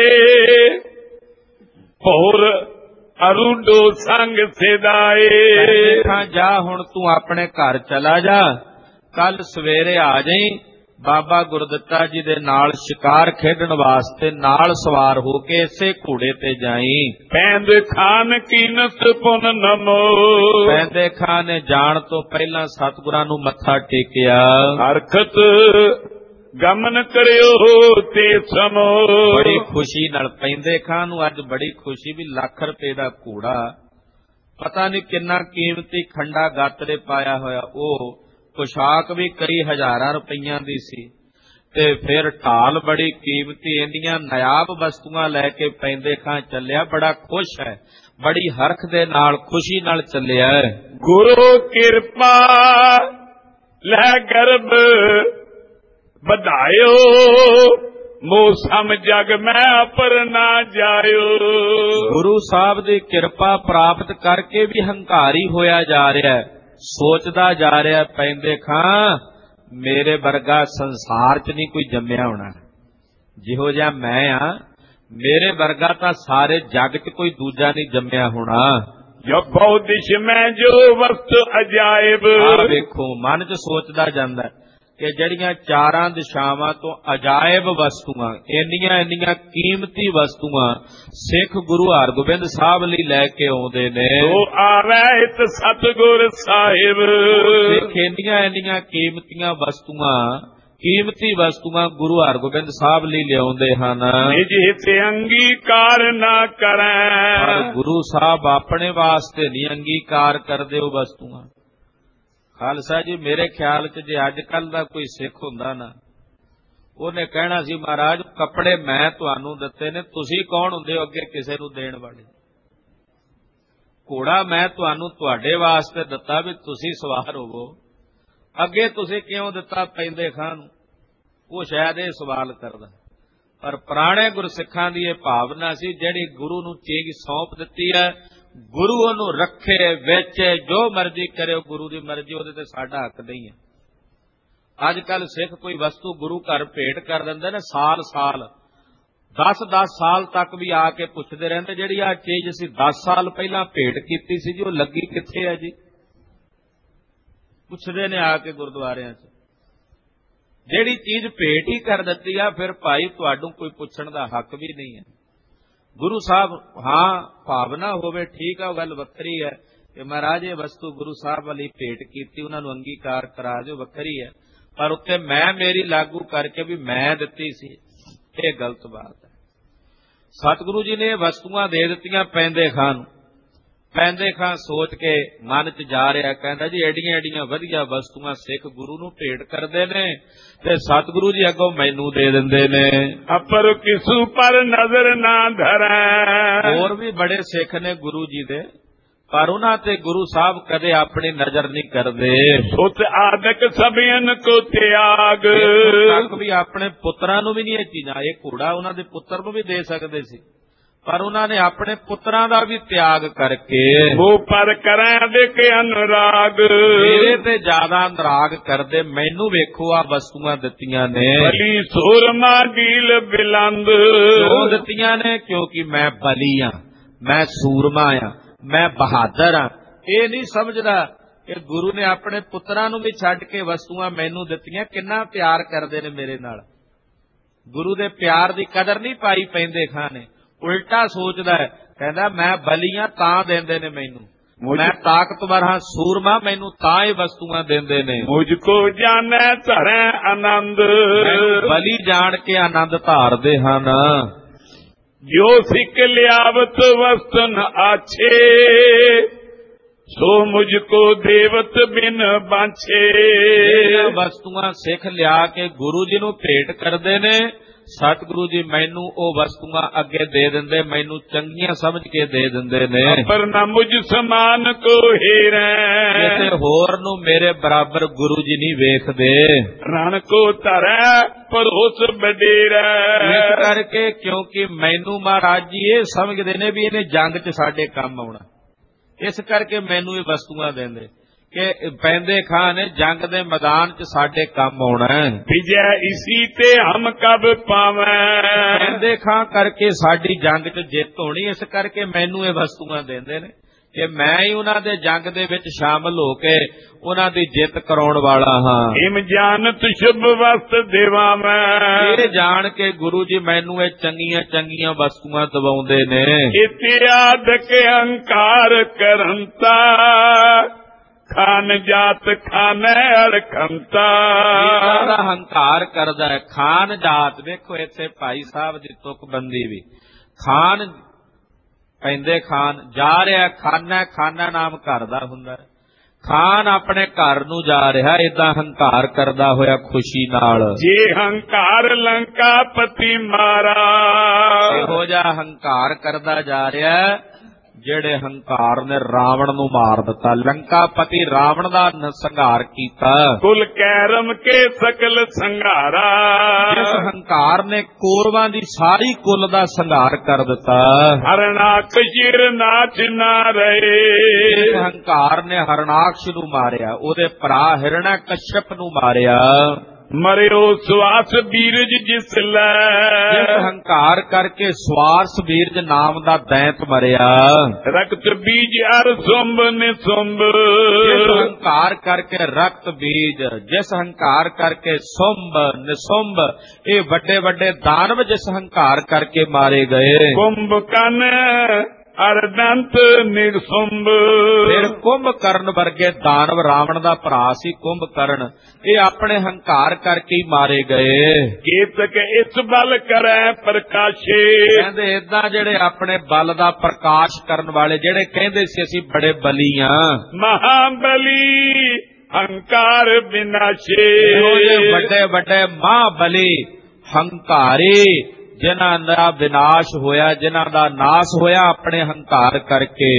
ਭੋਰ ਅਰੁੰਡੋ ਸੰਗ ਸਿਦਾਏ।
ਜਾ ਹੁਣ ਤੂੰ ਆਪਣੇ ਘਰ ਚਲਾ ਜਾ, ਕੱਲ ਸਵੇਰੇ ਆ ਜਾਈਂ, ਬਾਬਾ ਗੁਰਦਿੱਤਾ ਜੀ ਦੇ ਨਾਲ ਸ਼ਿਕਾਰ ਖੇਡਣ ਵਾਸਤੇ ਨਾਲ ਸਵਾਰ ਹੋ ਕੇ ਇਸੇ ਘੋੜੇ ਤੇ ਜਾਈਂ।
ਪੈਂਦ ਖਾਨ ਕੀਨਤ ਪੁਨ ਨਮੋ,
ਪੈਂਦੇ ਖਾਨ ਨੇ ਜਾਣ ਤੋਂ ਪਹਿਲਾਂ ਸਤਿਗੁਰਾਂ ਨੂੰ ਮੱਥਾ ਟੇਕਿਆ।
ਹਰਕਤ ਗਮਨ ਕਰਿਓ ਤੇ ਸਮੋ।
ਬੜੀ ਖੁਸ਼ੀ ਨਾਲ ਪੈਂਦੇ ਖਾਂ ਨੂੰ ਅੱਜ ਬੜੀ ਖੁਸ਼ੀ ਵੀ ਲੱਖ ਰੁਪਏ ਦਾ ਘੋੜਾ, ਪਤਾ ਨਹੀਂ ਕਿੰਨਾ ਕੀਮਤੀ ਖੰਡਾ ਗਾਤਰੇ ਪਾਇਆ ਹੋਇਆ, ਉਹ ਪੁਸ਼ਾਕ ਵੀ ਕਈ ਹਜ਼ਾਰਾਂ ਰੁਪਈਆਂ ਦੀ ਸੀ, ਤੇ ਫਿਰ ਢਾਲ ਬੜੀ ਕੀਮਤੀ, ਇੰਨੀਆਂ ਨਾਇਆਬ ਵਸਤੂਆਂ ਲੈ ਕੇ ਪੈਂਦੇ ਖਾਂ ਚੱਲਿਆ। ਬੜਾ ਖੁਸ਼ ਹੈ, ਬੜੀ ਹਰਖ ਦੇ ਨਾਲ ਖੁਸ਼ੀ ਨਾਲ ਚੱਲਿਆ।
ਗੁਰੂ ਕਿਰਪਾ ਲੈ ਗਰਭ ਵਧਾਇਓ, ਮੋਸਮ ਜਗ ਮੈਂ ਅਪਰ ਨਾ ਜਾਇਓ।
ਗੁਰੂ ਸਾਹਿਬ ਦੀ ਕਿਰਪਾ ਪ੍ਰਾਪਤ ਕਰਕੇ ਵੀ ਹੰਕਾਰੀ ਹੋਇਆ ਜਾ ਰਿਹਾ, ਸੋਚਦਾ ਜਾ ਰਿਹਾ ਪੈਂਦੇ ਖਾਂ ਮੇਰੇ ਵਰਗਾ ਸੰਸਾਰ 'ਚ ਨਹੀਂ ਕੋਈ ਜੰਮਿਆ ਹੋਣਾ, ਜਿਹੋ ਜਿਹਾ ਮੈਂ ਆ ਮੇਰੇ ਵਰਗਾ ਤਾਂ ਸਾਰੇ ਜਗ 'ਚ ਕੋਈ ਦੂਜਾ ਨਹੀਂ ਜੰਮਿਆ ਹੋਣਾ।
ਜੋ ਬਹੁ ਦਿਸ਼ ਮੈਂ ਜੋ ਵਸਤ ਅਜਾਇਬ।
ਆ ਵੇਖੋ ਮਨ 'ਚ ਸੋਚਦਾ ਜਾਂਦਾ ਕਿ ਜਿਹੜੀਆਂ ਚਾਰਾਂ ਦਿਸ਼ਾਵਾਂ ਤੋਂ ਅਜਾਇਬ ਵਸਤੂਆਂ, ਇੰਨੀਆਂ ਇੰਨੀਆਂ ਕੀਮਤੀ ਵਸਤੂਆਂ ਸਿੱਖ ਗੁਰੂ ਹਰਗੋਬਿੰਦ ਸਾਹਿਬ ਲਈ ਲੈ ਕੇ ਆਉਂਦੇ ਨੇ।
ਉਹ ਆਵੇ ਇਤ ਸਤਿਗੁਰ ਸਾਹਿਬ।
ਸਿੱਖ ਇੰਨੀਆਂ ਇੰਨੀਆਂ ਕੀਮਤੀਆਂ ਵਸਤੂਆਂ, ਕੀਮਤੀ ਵਸਤੂਆਂ ਗੁਰੂ ਹਰਗੋਬਿੰਦ ਸਾਹਿਬ ਲਈ ਲਿਆਉਂਦੇ ਹਨ।
ਨਿਜ ਹਿਤ ਅੰਗੀਕਾਰ ਨਾ ਕਰੈ।
ਪਰ ਗੁਰੂ ਸਾਹਿਬ ਆਪਣੇ ਵਾਸਤੇ ਨਹੀਂ ਅੰਗੀਕਾਰ ਕਰਦੇ ਉਹ ਵਸਤੂਆਂ। ਖਾਲਸਾ ਜੀ, ਮੇਰੇ ਖਿਆਲ 'ਚ ਜੇ ਅੱਜ ਕੱਲ ਦਾ ਕੋਈ ਸਿੱਖ ਹੁੰਦਾ ਨਾ, ਉਹਨੇ ਕਹਿਣਾ ਸੀ ਮਹਾਰਾਜ ਕੱਪੜੇ ਮੈਂ ਤੁਹਾਨੂੰ ਦਿੱਤੇ ਨੇ, ਤੁਸੀਂ ਕੌਣ ਹੁੰਦੇ ਹੋ ਅੱਗੇ ਕਿਸੇ ਨੂੰ ਦੇਣ ਵਾਲੇ? ਘੋੜਾ ਮੈਂ ਤੁਹਾਨੂੰ ਤੁਹਾਡੇ ਵਾਸਤੇ ਦਿੱਤਾ ਵੀ ਤੁਸੀਂ ਸਵਾਰ ਹੋਵੋ, ਅੱਗੇ ਤੁਸੀਂ ਕਿਉਂ ਦਿੱਤਾ ਪੈਂਦੇ ਖਾਂ ਨੂੰ? ਉਹ ਸ਼ਾਇਦ ਇਹ ਸਵਾਲ ਕਰਦਾ। ਪਰ ਪੁਰਾਣੇ ਗੁਰਸਿੱਖਾਂ ਦੀ ਇਹ ਭਾਵਨਾ ਸੀ, ਜਿਹੜੀ ਗੁਰੂ ਨੂੰ ਚੀਜ਼ ਸੌਂਪ ਦਿੱਤੀ ਹੈ, ਗੁਰੂ ਉਹਨੂੰ ਰੱਖੇ ਵਿੱਚ, ਜੋ ਮਰਜ਼ੀ ਕਰੇ, ਗੁਰੂ ਦੀ ਮਰਜ਼ੀ, ਉਹਦੇ ਤੇ ਸਾਡਾ ਹੱਕ ਨਹੀਂ ਹੈ। ਅੱਜ ਕੱਲ ਸਿੱਖ ਕੋਈ ਵਸਤੂ ਗੁਰੂ ਘਰ ਭੇਟ ਕਰ ਦਿੰਦੇ ਨੇ, ਸਾਲ ਸਾਲ ਦਸ ਦਸ ਸਾਲ ਤੱਕ ਵੀ ਆ ਕੇ ਪੁੱਛਦੇ ਰਹਿੰਦੇ ਜਿਹੜੀ ਆ ਚੀਜ਼ ਅਸੀਂ ਦਸ ਸਾਲ ਪਹਿਲਾਂ ਭੇਟ ਕੀਤੀ ਸੀ ਜੀ, ਉਹ ਲੱਗੀ ਕਿੱਥੇ ਹੈ ਜੀ? ਪੁੱਛਦੇ ਨੇ ਆ ਕੇ ਗੁਰਦੁਆਰਿਆਂ 'ਚ। ਜਿਹੜੀ ਚੀਜ਼ ਭੇਟ ਹੀ ਕਰ ਦਿੱਤੀ ਆ, ਫਿਰ ਭਾਈ ਤੁਹਾਨੂੰ ਕੋਈ ਪੁੱਛਣ ਦਾ ਹੱਕ ਵੀ ਨਹੀਂ ਹੈ। ਗੁਰੂ ਸਾਹਿਬ ਹਾਂ ਭਾਵਨਾ ਹੋਵੇ ਠੀਕ ਆ, ਉਹ ਗੱਲ ਵੱਖਰੀ ਹੈ ਕਿ ਮਹਾਰਾਜ ਇਹ ਵਸਤੂ ਗੁਰੂ ਸਾਹਿਬ ਵਾਲੀ ਭੇਟ ਕੀਤੀ, ਉਹਨਾਂ ਨੂੰ ਅੰਗੀਕਾਰ ਕਰਾ ਦਿਓ, ਵੱਖਰੀ ਹੈ। ਪਰ ਉੱਤੇ ਮੈਂ ਮੇਰੀ ਲਾਗੂ ਕਰਕੇ ਵੀ ਮੈਂ ਦਿੱਤੀ ਸੀ, ਇਹ ਗਲਤ ਬਾਤ ਹੈ। ਸਤਿਗੁਰੂ ਜੀ ਨੇ ਵਸਤੂਆਂ ਦੇ ਦਿੱਤੀਆਂ ਪੈਂਦੇ ਖਾਂ ਨੂੰ। ਪੈਂਦੇ ਖਾਂ ਸੋਚ ਕੇ ਮਨ 'ਚ ਜਾ ਰਿਹਾ, ਕਹਿੰਦਾ ਜੀ ਐਡੀਆਂ ਐਡੀਆਂ ਵਧੀਆ ਵਸਤੂਆਂ ਸਿੱਖ ਗੁਰੂ ਨੂੰ ਭੇਟ ਕਰਦੇ ਨੇ ਤੇ ਸਤਿਗੁਰੂ ਜੀ ਅੱਗੋਂ ਮੈਨੂੰ ਦੇ ਦਿੰਦੇ ਨੇ।
ਅਪਰ ਕਿਸੂ ਪਰ ਨਜ਼ਰ ਨਾ ਧਰੈ।
ਹੋਰ ਵੀ ਬੜੇ ਸਿੱਖ ਨੇ ਗੁਰੂ ਜੀ ਦੇ, ਪਰ ਉਹਨਾਂ ਤੇ ਗੁਰੂ ਸਾਹਿਬ ਕਦੇ ਆਪਣੀ ਨਜ਼ਰ ਨਹੀਂ ਕਰਦੇ।
ਸੁਤ ਆਦਿਕ ਸਭਿਆਂ ਕੋ ਤਿਆਗ।
ਤੱਕ ਵੀ ਆਪਣੇ ਪੁੱਤਰਾਂ ਨੂੰ ਵੀ ਨਹੀਂ ਇਹ ਚੀਜ਼ਾਂ, ਇਹ ਘੋੜਾ ਉਹਨਾਂ ਦੇ ਪੁੱਤਰ ਨੂੰ ਵੀ ਦੇ ਸਕਦੇ ਸੀ, ਪਰ ਉਹਨਾਂ ਨੇ ਆਪਣੇ ਪੁੱਤਰਾਂ ਦਾ ਵੀ ਤਿਆਗ ਕਰਕੇ
ਉਹ ਪਰ ਕਰਾਂ ਦੇ ਕੇ ਅਨੁਰਾਗ।
ਮੇਰੇ ਤੇ ਜ਼ਿਆਦਾ ਅਨੁਰਾਗ ਕਰਦੇ, ਮੈਨੂੰ ਵੇਖੋ ਆ ਵਸਤੂਆਂ ਦਿੱਤੀਆਂ ਨੇ।
ਬਲੀ ਸੂਰਮਾ ਢੀਲ ਬਿਲੰਦ।
ਕਿਉਂ ਦਿੱਤੀਆਂ ਨੇ? ਕਿਉਂਕਿ ਮੈਂ ਬਲੀ ਆ, ਮੈਂ ਸੂਰਮਾ ਆ, ਮੈਂ ਬਹਾਦਰ ਆ। ਇਹ ਨਹੀਂ ਸਮਝਦਾ ਕਿ ਗੁਰੂ ਨੇ ਆਪਣੇ ਪੁੱਤਰਾਂ ਨੂੰ ਵੀ ਛੱਡ ਕੇ ਵਸਤੂਆਂ ਮੈਨੂੰ ਦਿੱਤੀਆਂ। ਕਿੰਨਾ ਪਿਆਰ ਕਰਦੇ ਨੇ ਮੇਰੇ ਨਾਲ। ਗੁਰੂ ਦੇ ਪਿਆਰ ਦੀ ਕਦਰ ਨਹੀਂ ਪਾਈ ਪੈਂਦੇ ਖਾਂ ਨੇ, ਉਲਟਾ ਸੋਚਦਾ ਹੈ, ਕਹਿੰਦਾ ਮੈਂ ਬਲੀਆਂ ਤਾਂ ਦਿੰਦੇ ਨੇ ਮੈਨੂੰ, ਮੈਂ ਤਾਕਤਵਰ ਹਾਂ, ਸੂਰਮਾ, ਮੈਨੂੰ ਤਾਂ ਇਹ ਵਸਤੂਆਂ ਦਿੰਦੇ ਨੇ।
ਮੁਝ ਕੋ ਜਾਣੈ ਧਰੈ ਆਨੰਦ।
ਬਲੀ ਜਾਣ ਕੇ ਆਨੰਦ ਧਾਰਦੇ ਹਨ।
ਜੋ ਸਿੱਖ ਲਿਆਵਤ ਵਸਤਨ ਆਛੇ, ਸੋ ਮੁਝ ਕੋ ਦੇਵਤ ਬਿਨ ਬਾਂਛੇ।
ਵਸਤੂਆਂ ਸਿੱਖ ਲਿਆ ਕੇ ਗੁਰੂ ਜੀ ਨੂੰ ਭੇਟ ਕਰਦੇ ਨੇ, ਸਤਿਗੁਰੂ ਜੀ ਮੈਨੂੰ ਉਹ ਵਸਤੂਆਂ ਅੱਗੇ ਦੇ ਦਿੰਦੇ, ਮੈਨੂੰ ਚੰਗੀਆਂ ਸਮਝ ਕੇ ਦੇ ਦਿੰਦੇ ਨੇ।
ਪਰ ਨਾ ਮੁਝ ਸਮਾਨ ਕੋ ਹੀਰੈ।
ਕਿਸੇ ਹੋਰ ਨੂੰ ਮੇਰੇ ਬਰਾਬਰ ਗੁਰੂ ਜੀ ਨਹੀਂ ਵੇਖਦੇ।
ਰਣ ਕੋ ਧਰੈ ਪਰੋਸ ਬਡੇਰਾ।
ਇਸ ਕਰਕੇ ਕਿਉਂਕਿ ਮੈਨੂੰ ਮਹਾਰਾਜ ਜੀ ਇਹ ਸਮਝਦੇ ਨੇ ਵੀ ਇਹਨੇ ਜੰਗ 'ਚ ਸਾਡੇ ਕੰਮ ਆਉਣਾ, ਇਸ ਕਰਕੇ ਮੈਨੂੰ ਇਹ ਵਸਤੂਆਂ ਦਿੰਦੇ ਕਿ ਪੈਂਦੇ ਖਾਂ ਨੇ ਜੰਗ ਦੇ ਮੈਦਾਨ 'ਚ ਸਾਡੇ ਕੰਮ ਆਉਣਾ।
ਵਿਜੈ ਇਸੀ ਤੇ ਹਮ ਕਬ ਪਾਵੈ।
ਪੈਂਦੇ ਖਾਂ ਕਰਕੇ ਸਾਡੀ ਜੰਗ 'ਚ ਜਿੱਤ ਹੋਣੀ, ਇਸ ਕਰਕੇ ਮੈਨੂੰ ਇਹ ਵਸਤੂਆਂ ਦਿੰਦੇ ਨੇ ਕਿ ਮੈਂ ਹੀ ਉਹਨਾਂ ਦੇ ਜੰਗ ਦੇ ਵਿੱਚ ਸ਼ਾਮਲ ਹੋ ਕੇ ਉਹਨਾਂ ਦੀ ਜਿੱਤ ਕਰਾਉਣ ਵਾਲਾ ਹਾਂ।
ਇਮ ਜਾਣਤ ਸ਼ੁਭ ਵਸਤ ਦੇਵਾ ਮੈਂ।
ਇਹ ਜਾਣ ਕੇ ਗੁਰੂ ਜੀ ਮੈਨੂੰ ਇਹ ਚੰਗੀਆਂ ਚੰਗੀਆਂ ਵਸਤੂਆਂ ਦਿਵਾਉਂਦੇ ਨੇ।
ਇਤਿਆਦਿਕ ਅਹੰਕਾਰ ਕਰੰਤਾ, ਖਾਨ ਜਾਤ ਖਾਨੈ ਅੜਖੰਤਾ।
ਦਾ ਹੰਕਾਰ ਕਰਦਾ ਹੈ ਖਾਨ ਜਾਤ। ਵੇਖੋ ਇੱਥੇ ਭਾਈ ਸਾਹਿਬ ਦੀ ਤੁਕਬੰਦੀ ਵੀ ਖਾਨ ਪੈਂਦੇ ਖਾਨ ਜਾ ਰਿਹਾ ਖਾਨਾ। ਖਾਨਾ ਨਾਮ ਘਰ ਦਾ ਹੁੰਦਾ। ਖਾਨ ਆਪਣੇ ਘਰ ਨੂੰ ਜਾ ਰਿਹਾ ਏਦਾਂ ਹੰਕਾਰ ਕਰਦਾ ਹੋਇਆ ਖੁਸ਼ੀ ਨਾਲ।
ਜੇ ਹੰਕਾਰ ਲੰਕਾ ਪਤੀ ਮਾਰਾ।
ਇਹੋ ਜਿਹਾ ਹੰਕਾਰ ਕਰਦਾ ਜਾ ਰਿਹਾ ਜਿਹੜੇ ਹੰਕਾਰ ਨੇ ਰਾਵਣ ਨੂੰ ਮਾਰ ਦਿੱਤਾ। ਲੰਕਾਪਤੀ ਰਾਵਣ ਦਾ ਸੰਘਾਰ ਕੀਤਾ।
ਕੁਲ ਕੈਰਮ ਕੇ ਸਕਲ ਸੰਘਾਰਾ।
ਜਿਸ ਹੰਕਾਰ ਨੇ ਕੌਰਵਾਂ ਦੀ ਸਾਰੀ ਕੁਲ ਦਾ ਸੰਘਾਰ ਕਰ ਦਿੱਤਾ।
ਹਰਨਾਕ ਸ਼ਿਰ ਨਾਚ ਨਾ ਰਹੇ।
ਜਿਸ ਹੰਕਾਰ ਨੇ ਹਰਨਾਕਸ਼ ਨੂੰ ਮਾਰਿਆ, ਉਹਦੇ ਭਰਾ ਹਿਰਣਿਆ ਕਸ਼ਪ ਨੂੰ ਮਾਰਿਆ।
ਮਰਿਓ ਸਵਾਸ ਬੀਰਜ ਜਿਸ ਲੈ।
ਜਿਸ ਹੰਕਾਰ ਕਰਕੇ ਸਵਾਸ ਬੀਰਜ ਨਾਮ ਦਾ ਦੈਂਤ ਮਰਿਆ।
ਰਕਤ ਬੀਜ ਅਰ ਸੁੰਭ ਨਿਸੁੰਭ।
ਜਿਸ ਹੰਕਾਰ ਕਰਕੇ ਰਕਤ ਬੀਜ, ਜਿਸ ਹੰਕਾਰ ਕਰਕੇ ਸੁੰਭ ਨਿਸੁੰਭ, ਇਹ ਵੱਡੇ ਵੱਡੇ ਦਾਨਵ ਜਿਸ ਹੰਕਾਰ ਕਰਕੇ ਮਾਰੇ ਗਏ।
ਕੁੰਭ ਕੰਨ ਅਰਦੰਤ ਨਿਰਸੁੰਭ।
ਫਿਰ ਕੁੰਭਕਰਨ ਵਰਗੇ ਦਾਨਵ ਰਾਵਣ ਦਾ ਭਰਾ ਸੀ ਕੁੰਭਕਰਨ, ਇਹ ਆਪਣੇ ਹੰਕਾਰ ਕਰਕੇ ਮਾਰੇ ਗਏ।
ਕੇਤਕ ਇਸ ਬਲ ਕਰੈ ਪ੍ਰਕਾਸ਼ੇ।
ਕਹਿੰਦੇ ਏਦਾਂ ਜਿਹੜੇ ਆਪਣੇ ਬਲ ਦਾ ਪ੍ਰਕਾਸ਼ ਕਰਨ ਵਾਲੇ, ਜਿਹੜੇ ਕਹਿੰਦੇ ਸੀ ਅਸੀਂ ਬੜੇ ਬਲੀ ਆ।
ਮਹਾਬਲੀ ਹੰਕਾਰ ਵਿਨਾਸ਼ੇ।
ਵੱਡੇ ਵੱਡੇ ਮਹਾਬਲੀ ਹੰਕਾਰੀ ਜਿਨ੍ਹਾਂ ਦਾ ਵਿਨਾਸ਼ ਹੋਇਆ, ਜਿਨ੍ਹਾਂ ਦਾ ਨਾਸ ਹੋਇਆ ਆਪਣੇ ਹੰਕਾਰ ਕਰਕੇ।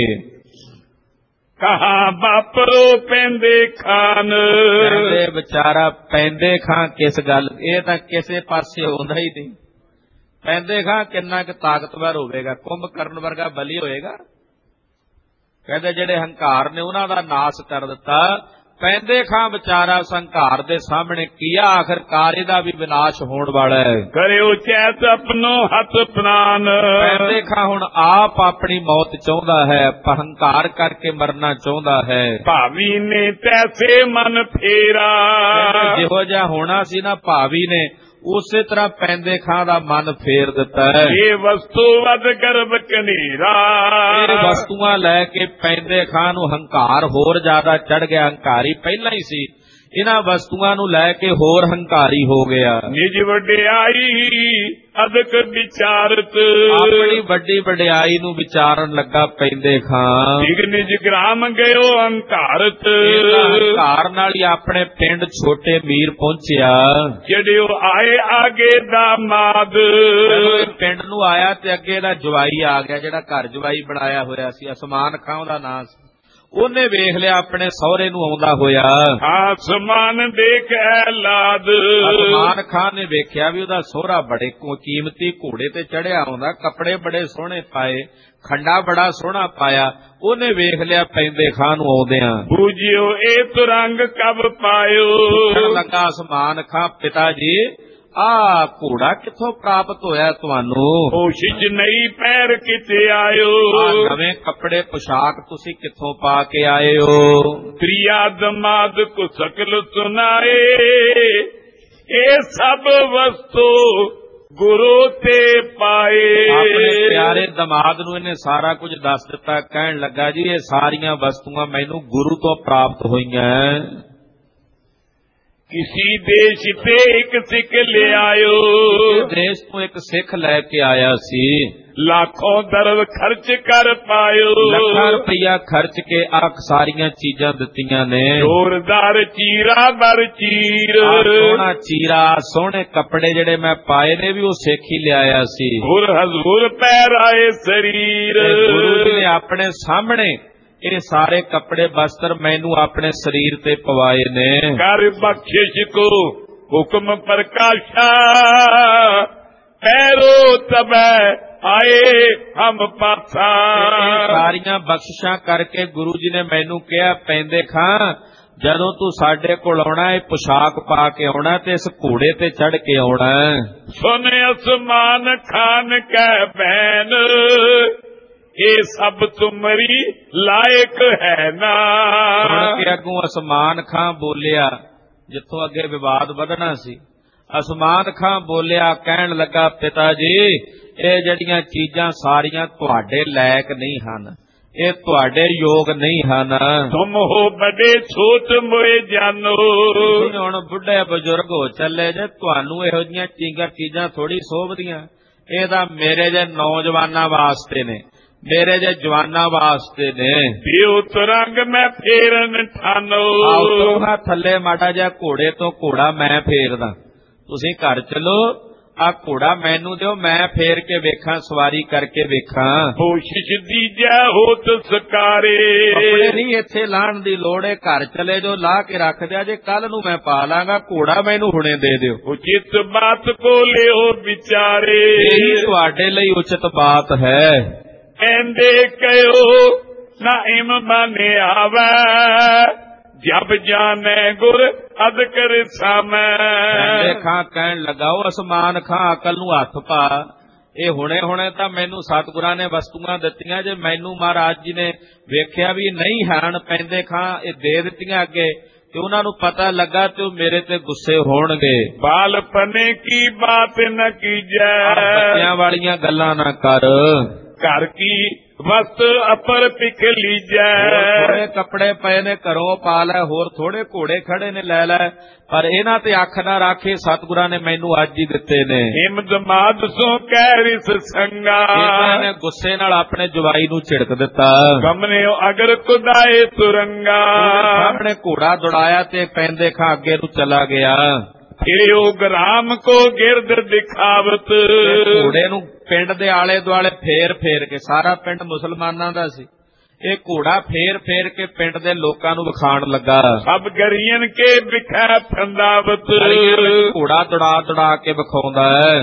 ਕਹਾ ਬਾਪਰੋ ਪੈਂਦੇ ਖਾਨ।
ਕਹਿੰਦੇ ਵਿਚਾਰਾ ਪੈਂਦੇ ਖਾਂ ਕਿਸ ਗੱਲ, ਇਹ ਤਾਂ ਕਿਸੇ ਪਾਸੇ ਆਉਂਦਾ ਹੀ ਨਹੀਂ। ਪੈਂਦੇ ਖਾਂ ਕਿੰਨਾ ਕੁ ਤਾਕਤਵਰ ਹੋਵੇਗਾ, ਕੁੰਭਕਰਨ ਵਰਗਾ ਬਲੀ ਹੋਏਗਾ। ਕਹਿੰਦੇ ਜਿਹੜੇ ਹੰਕਾਰ ਨੇ ਉਹਨਾਂ ਦਾ ਨਾਸ ਕਰ ਦਿੱਤਾ। ਪੈਂਦੇ ਖਾਂ ਵਿਚਾਰਾ ਸੰਘਾਰ ਦੇ ਸਾਹਮਣੇ ਕੀਆ, ਆਖਿਰਕਾਰ ਇਹਦਾ ਵੀ ਵਿਨਾਸ਼ ਹੋਣ ਵਾਲਾ ਹੈ।
ਕਰਿਓ ਚੈਤ ਆਪਣੋ ਹੱਥ ਪ੍ਰਾਨ।
ਪੈਂਦੇ ਖਾਂ ਹੁਣ ਆਪ ਆਪਣੀ ਮੌਤ ਚਾਹੁੰਦਾ ਹੈ, ਹੰਕਾਰ ਕਰਕੇ ਮਰਨਾ ਚਾਹੁੰਦਾ ਹੈ। ਭਾਵੀ
ਨੇ ਤੈਸੇ ਮਨ ਫੇਰਾ।
ਜਿਹੋ ਜਿਹਾ ਹੋਣਾ ਸੀ ਨਾ ਭਾਵੀ ਨੇ, ਉਸੇ ਤਰ੍ਹਾਂ ਪੈਂਦੇ ਖਾਂ ਦਾ ਮਨ ਫੇਰ ਦਿੱਤਾ ਹੈ।
ਇਹ ਵਸਤੂ ਵਦ ਗਰਭ ਕਨੇਰਾ।
ਇਹ ਵਸਤੂਆਂ ਲੈ ਕੇ ਪੈਂਦੇ ਖਾਂ ਨੂੰ ਹੰਕਾਰ ਹੋਰ ਜ਼ਿਆਦਾ ਚੜ ਗਿਆ। ਹੰਕਾਰੀ ਪਹਿਲਾਂ ਹੀ ਸੀ, ਇਹਨਾਂ ਵਸਤੂਆਂ ਨੂੰ ਲੈ ਕੇ ਹੋਰ ਹੰਕਾਰੀ ਹੋ ਗਿਆ।
ਨਿਜ ਵਡਿਆਈ ਅਦਕ ਵਿਚਾਰਤ।
ਆਪਣੀ ਵੱਡੀ ਵਡਿਆਈ ਨੂੰ ਵਿਚਾਰਨ ਲੱਗਾ ਪੈਂਦੇ ਖਾਂ।
ਨਿਜ ਨਿਜ ਗ੍ਰਾਮ ਗਇਓ ਹੰਕਾਰਤ।
ਹੰਕਾਰ ਨਾਲ ਹੀ ਆਪਣੇ ਪਿੰਡ ਛੋਟੇ ਮੀਰ ਪਹੁੰਚਿਆ।
ਜਿਹੜਿਓ ਆਏ ਆਗੇ ਦਾਮਾਦ।
ਪਿੰਡ ਨੂੰ ਆਇਆ ਤੇ ਅੱਗੇ ਦਾ ਜਵਾਈ ਆ ਗਿਆ, ਜਿਹੜਾ ਘਰ ਜਵਾਈ ਬਣਾਇਆ ਹੋਇਆ ਸੀ, ਅਸਮਾਨ ਖਾਂ ਉਹਦਾ ਨਾਂ ਸੀ। ਉਹਨੇ ਵੇਖ ਲਿਆ ਆਪਣੇ ਸਹੁਰੇ ਨੂੰ ਆਉਂਦਾ ਹੋਇਆ।
ਆਸਮਾਨ ਦੇਖ ਐਲਾਦ।
ਅਸਮਾਨ ਖਾਂ ਨੇ ਵੇਖਿਆ ਵੀ ਉਹਦਾ ਸਹੁਰਾ ਬੜੇ ਕੀਮਤੀ ਘੋੜੇ ਤੇ ਚੜਿਆ ਆਉਂਦਾ, ਕੱਪੜੇ ਬੜੇ ਸੋਹਣੇ ਪਾਏ, ਖੰਡਾ ਬੜਾ ਸੋਹਣਾ ਪਾਇਆ। ਉਹਨੇ ਵੇਖ ਲਿਆ ਪੈਂਦੇ ਖਾਂ ਨੂੰ ਆਉਂਦਿਆਂ।
ਬੂਝਿਓ ਇਹ ਤੁਰੰਗ ਕਬ ਪਾਇਓ।
ਲੱਗਾ ਅਸਮਾਨ ਖਾਂ, ਪਿਤਾ ਜੀ ਆ ਘੋੜਾ ਕਿੱਥੋਂ ਪ੍ਰਾਪਤ ਹੋਇਆ ਤੁਹਾਨੂੰ?
ਕੋਸ਼ਿਸ਼ ਨਹੀਂ ਪੈਰ ਕਿਤੇ ਆਇਓ।
ਨਵੇਂ ਕੱਪੜੇ ਪੁਸ਼ਾਕ ਤੁਸੀਂ ਕਿੱਥੋਂ ਪਾ ਕੇ ਆਏ ਹੋ?
ਪ੍ਰਿਆ ਦਮਾਦ ਕੋ ਸਕਲ ਸੁਨਾਏ। ਇਹ ਸਭ ਵਸਤੂ ਗੁਰੂ ਤੇ ਪਾਏ।
ਆਪਣੇ ਪਿਆਰੇ ਦਮਾਦ ਨੂੰ ਇਹਨੇ ਸਾਰਾ ਕੁਝ ਦੱਸ ਦਿੱਤਾ। ਕਹਿਣ ਲੱਗਾ ਜੀ ਇਹ ਸਾਰੀਆਂ ਵਸਤੂਆਂ ਮੈਨੂੰ ਗੁਰੂ ਤੋਂ ਪ੍ਰਾਪਤ ਹੋਈਆਂ।
ਕਿਸੀ ਦੇਸ਼ ਤੇ ਇੱਕ ਸਿੱਖ ਲਿਆਇਓ।
ਦੇਸ਼ ਤੋਂ ਇੱਕ ਸਿੱਖ ਲੈ ਕੇ ਆਇਆ ਸੀ।
ਲੱਖੋਂ ਦਰਬ ਖਰਚ ਕਰ ਪਾਇਓ।
ਲੱਖਾਂ ਰੁਪਇਆ ਖਰਚ ਕੇ ਆ ਸਾਰੀਆਂ ਚੀਜ਼ਾਂ ਦਿੱਤੀਆਂ ਨੇ।
ਜ਼ੋਰਦਾਰ ਚੀਰਾ ਬਰ ਚੀਰ।
ਸੋਹਣਾ ਚੀਰਾ, ਸੋਹਣੇ ਕੱਪੜੇ ਜਿਹੜੇ ਮੈਂ ਪਾਏ ਨੇ ਵੀ ਉਹ ਸਿੱਖ ਹੀ ਲਿਆਇਆ ਸੀ।
ਗੁਰ ਹਜ਼ੂਰ ਪਹਿਰਾਏ ਸਰੀਰ।
ਗੁਰੂ ਜੀ ਨੇ ਆਪਣੇ ਸਾਹਮਣੇ ਇਹ ਸਾਰੇ ਕੱਪੜੇ ਬਸਤਰ ਮੈਨੂੰ ਆਪਣੇ ਸਰੀਰ ਤੇ ਪਵਾਏ ਨੇ।
ਕਰ ਬਖਸ਼ਿਸ਼ ਕੋ ਹੁਕਮ ਪ੍ਰਕਾਸ਼ਾ। ਪੈਰੋ ਤਬੈ ਆਏ ਹਮ ਪਾਸਾ।
ਸਾਰੀਆਂ ਬਖਸ਼ਿਸ਼ਾਂ ਕਰਕੇ ਗੁਰੂ ਜੀ ਨੇ ਮੈਨੂੰ ਕਿਹਾ ਪੈਂਦੇ ਖਾਂ ਜਦੋਂ ਤੂੰ ਸਾਡੇ ਕੋਲ ਆਉਣਾ ਇਹ ਪੁਸ਼ਾਕ ਪਾ ਕੇ ਆਉਣਾ ਤੇ ਇਸ ਘੋੜੇ ਤੇ ਚੜ ਕੇ ਆਉਣਾ।
ਸੁਨ ਅਸਮਾਨ ਖਾਨ ਕੈ ਬੈਨ। ਇਹ ਸਭ ਤੁਮਰੀ ਲਾਇਕ ਹੈ ਨਾ।
ਸੁਣ ਕੇ ਅੱਗੋਂ ਅਸਮਾਨ ਖਾਂ ਬੋਲਿਆ, ਜਿੱਥੋਂ ਅੱਗੇ ਵਿਵਾਦ ਵਧਣਾ ਸੀ। ਅਸਮਾਨ ਖਾਂ ਬੋਲਿਆ, ਕਹਿਣ ਲੱਗਾ ਪਿਤਾ ਜੀ ਇਹ ਜਿਹੜੀਆਂ ਚੀਜ਼ਾਂ ਸਾਰੀਆਂ ਤੁਹਾਡੇ ਲਾਇਕ ਨਹੀਂ ਹਨ,
ਇਹ ਤੁਹਾਡੇ ਯੋਗ ਨਹੀਂ ਹਨ।
ਤੁਮ ਹੋ ਬੜੇ ਛੋਟ ਮੋਏ ਜਾਨੋ,
ਤੁਸੀਂ ਹੁਣ ਬੁੱਢੇ ਬਜ਼ੁਰਗ ਹੋ ਚੱਲੇ ਜੇ, ਤੁਹਾਨੂੰ ਇਹੋ ਜਿਹੀਆਂ ਚੀਜ਼ਾਂ ਚੀਜ਼ਾਂ ਥੋੜੀ ਸੋਭਦੀਆਂ। ਇਹ ਤਾਂ ਮੇਰੇ ਜੇ ਨੌਜਵਾਨਾਂ ਵਾਸਤੇ ਨੇ, ਮੇਰੇ ਜੇ ਜਵਾਨਾਂ ਵਾਸਤੇ ਨੇ।
ਪਿਓ ਤੁਰੰਗ ਮੈਂ ਫੇਰਨ ਠਾਨੋ,
ਆਉ ਥੱਲੇ ਮਾੜਾ ਜਿਹਾ ਘੋੜੇ ਤੋਂ ਘੋੜਾ ਮੈਂ ਫੇਰਦਾ, ਤੁਸੀਂ ਘਰ ਚਲੋ, ਆ ਘੋੜਾ ਮੈਨੂੰ ਦਿਓ, ਮੈਂ ਫੇਰ ਕੇ ਵੇਖਾਂ, ਸਵਾਰੀ ਕਰਕੇ ਵੇਖਾਂ।
ਕੋਸ਼ਿਸ਼ ਦੀਜੈ ਹੋਤ ਸਕਾਰੇ,
ਕੱਪੜੇ ਨਹੀਂ ਇੱਥੇ ਲਾਣ ਦੀ ਲੋੜ ਏ, ਘਰ ਚਲੇ ਜੋ, ਲਾ ਕੇ ਰੱਖ ਦਿਆ ਜੇ, ਕੱਲ ਨੂੰ ਮੈਂ ਪਾ ਲਾਂਗਾ, ਘੋੜਾ ਮੈਨੂੰ ਹੁਣੇ ਦੇ ਦਿਓ।
ਉਚਿਤ ਬਾਤ ਕੋ ਲਿਓ ਵਿਚਾਰੇ,
ਇਹੀ ਤੁਹਾਡੇ ਲਈ ਉਚਿਤ ਬਾਤ ਹੈ।
ਐਂਦੇ ਕਹਿਓ ਨਾ ਇਮ ਬਾਨੇ ਆਵੈ, ਜਬ ਜਾਣੇ ਗੁਰ ਅਦ ਕਰ ਸਾਮੈ।
ਖਾਂ ਕਹਿਣ ਲਗਾਓ ਅਸਮਾਨ ਖਾਂ ਅਕਲ ਨੂੰ ਹੱਥ ਪਾ, ਇਹ ਹੁਣੇ ਹੁਣੇ ਤਾਂ ਮੈਨੂੰ ਸਤਿਗੁਰਾਂ ਨੇ ਵਸਤੂਆਂ ਦਿੱਤੀਆਂ, ਜੇ ਮੈਨੂੰ ਮਹਾਰਾਜ ਜੀ ਨੇ ਵੇਖਿਆ ਵੀ ਨਹੀਂ ਹਨ ਪੈਂਦੇ ਖਾਂ ਇਹ ਦੇ ਦਿੱਤੀਆਂ ਅੱਗੇ, ਤੇ ਉਹਨਾਂ ਨੂੰ ਪਤਾ ਲੱਗਾ ਤੇ ਉਹ ਮੇਰੇ ਤੇ ਗੁੱਸੇ ਹੋਣਗੇ।
ਬਾਲਪਨੇ ਕੀ ਬਾਤ ਨ ਕੀਜੈ,
ਬੱਚਿਆਂ ਵਾਲੀਆਂ ਗੱਲਾਂ ਨਾ ਕਰ।
ਘਰ ਕੀ ਵਸਤ ਅਪਰ ਪਿਖ ਲੀਜੈ,
ਥੋੜੇ ਕੱਪੜੇ ਪਏ ਨੇ ਘਰੋਂ ਪਾ ਲੈ, ਹੋਰ ਥੋੜੇ ਘੋੜੇ ਖੜੇ ਨੇ ਲੈ ਲੈ, ਪਰ ਇਹਨਾਂ ਤੇ ਅੱਖ ਨਾ ਰੱਖੇ, ਸਤਿਗੁਰਾਂ ਨੇ ਮੈਨੂੰ ਅੱਜ ਹੀ ਦਿੱਤੇ ਨੇ।
ਹਿੰਮਤ ਮਾਦ ਸੋ ਕਹਿ ਰਿਸ ਸੰਗਾ,
ਇਹਨਾਂ ਨੇ ਗੁੱਸੇ ਨਾਲ ਆਪਣੇ ਜਵਾਈ ਨੂੰ ਝਿੜਕ ਦਿੱਤਾ।
ਗਮਨਿਓ ਅਗਰ ਕੁਦਾਏ ਤੁਰੰਗਾ,
ਸਾਹਮਣੇ ਘੋੜਾ ਦੌੜਾਇਆ ਤੇ ਪੈਂਦੇ ਖਾਂ ਅੱਗੇ ਨੂੰ ਚਲਾ ਗਿਆ।
ਫਿਰਿਓ ਗ੍ਰਾਮ ਕੋ ਗਿਰਦ ਦਿਖਾਵਤ,
ਘੋੜੇ ਨੂੰ ਪਿੰਡ ਦੇ ਆਲੇ ਦੁਆਲੇ ਫੇਰ ਫੇਰ ਕੇ, ਸਾਰਾ ਪਿੰਡ ਮੁਸਲਮਾਨਾਂ ਦਾ ਸੀ, ਇਹ ਘੋੜਾ ਫੇਰ ਫੇਰ ਕੇ ਪਿੰਡ ਦੇ ਲੋਕਾਂ ਨੂੰ ਵਿਖਾਣ ਲੱਗਾ।
ਸਭ ਗਰੀਨ ਕੇ ਵਿਖੈ ਫੰਦਾਵਤ,
ਘੋੜਾ ਦੌੜਾ ਦੌੜਾ ਕੇ ਵਿਖਾਉਂਦਾ ਹੈ।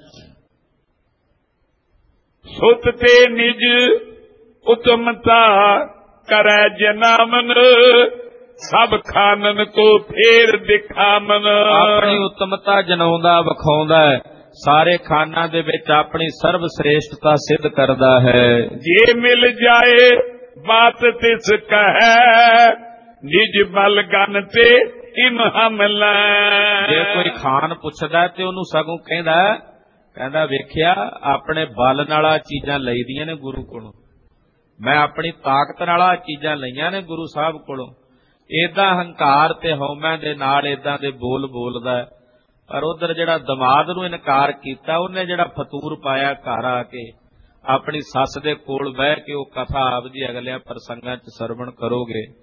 ਸੁਤ ਤੇ ਨਿਜ ਉਤਮਤਾ ਕਰੈ ਜਨਾਮਨ, ਸਭ ਖਾਨਨ ਕੋ ਫੇਰ ਦਿਖਾਮਨ।
ਆਪਣੀ ਉਤਮਤਾ ਜਨਾਉਂਦਾ ਵਿਖਾਉਂਦਾ ਹੈ, ਸਾਰੇ ਖਾਨਾਂ ਦੇ ਵਿੱਚ ਆਪਣੀ ਸਰਵ ਸ੍ਰੇਸ਼ਟਤਾ ਸਿੱਧ ਕਰਦਾ ਹੈ।
ਜੇ ਮਿਲ ਜਾਏ ਬਾਤ ਤਿਸ ਕਹੈ, ਨਿਜ ਬਲ ਗਨ ਤੇ ਇਮ ਹਮਲਾ।
ਜੇ ਕੋਈ ਖਾਨ ਪੁੱਛਦਾ ਤੇ ਉਹਨੂੰ ਸਗੋਂ ਕਹਿੰਦਾ ਕਹਿੰਦਾ ਵੇਖਿਆ ਆਪਣੇ ਬਲ ਨਾਲ ਆ ਚੀਜ਼ਾਂ ਲਈਦੀਆਂ ਨੇ ਗੁਰੂ ਕੋਲੋਂ, ਮੈਂ ਆਪਣੀ ਤਾਕਤ ਨਾਲ ਆ ਚੀਜ਼ਾਂ ਲਈਆਂ ਨੇ ਗੁਰੂ ਸਾਹਿਬ ਕੋਲੋਂ। ਏਦਾਂ ਹੰਕਾਰ ਤੇ ਹਉਮੈ ਦੇ ਨਾਲ ਏਦਾਂ ਦੇ ਬੋਲ ਬੋਲਦਾ। ਪਰ ਉਧਰ ਜਿਹੜਾ ਦਮਾਦ ਨੂੰ ਇਨਕਾਰ ਕੀਤਾ, ਉਹਨੇ ਜਿਹੜਾ ਫਤੂਰ ਪਾਇਆ ਘਰ ਆ ਕੇ, ਆਪਣੀ ਸੱਸ ਦੇ ਕੋਲ ਬਹਿ ਕੇ ਉਹ ਕਥਾ ਆਪ ਜੀ ਅਗਲਿਆਂ ਪ੍ਰਸੰਗਾਂ ਚ ਸਰਵਣ ਕਰੋਗੇ।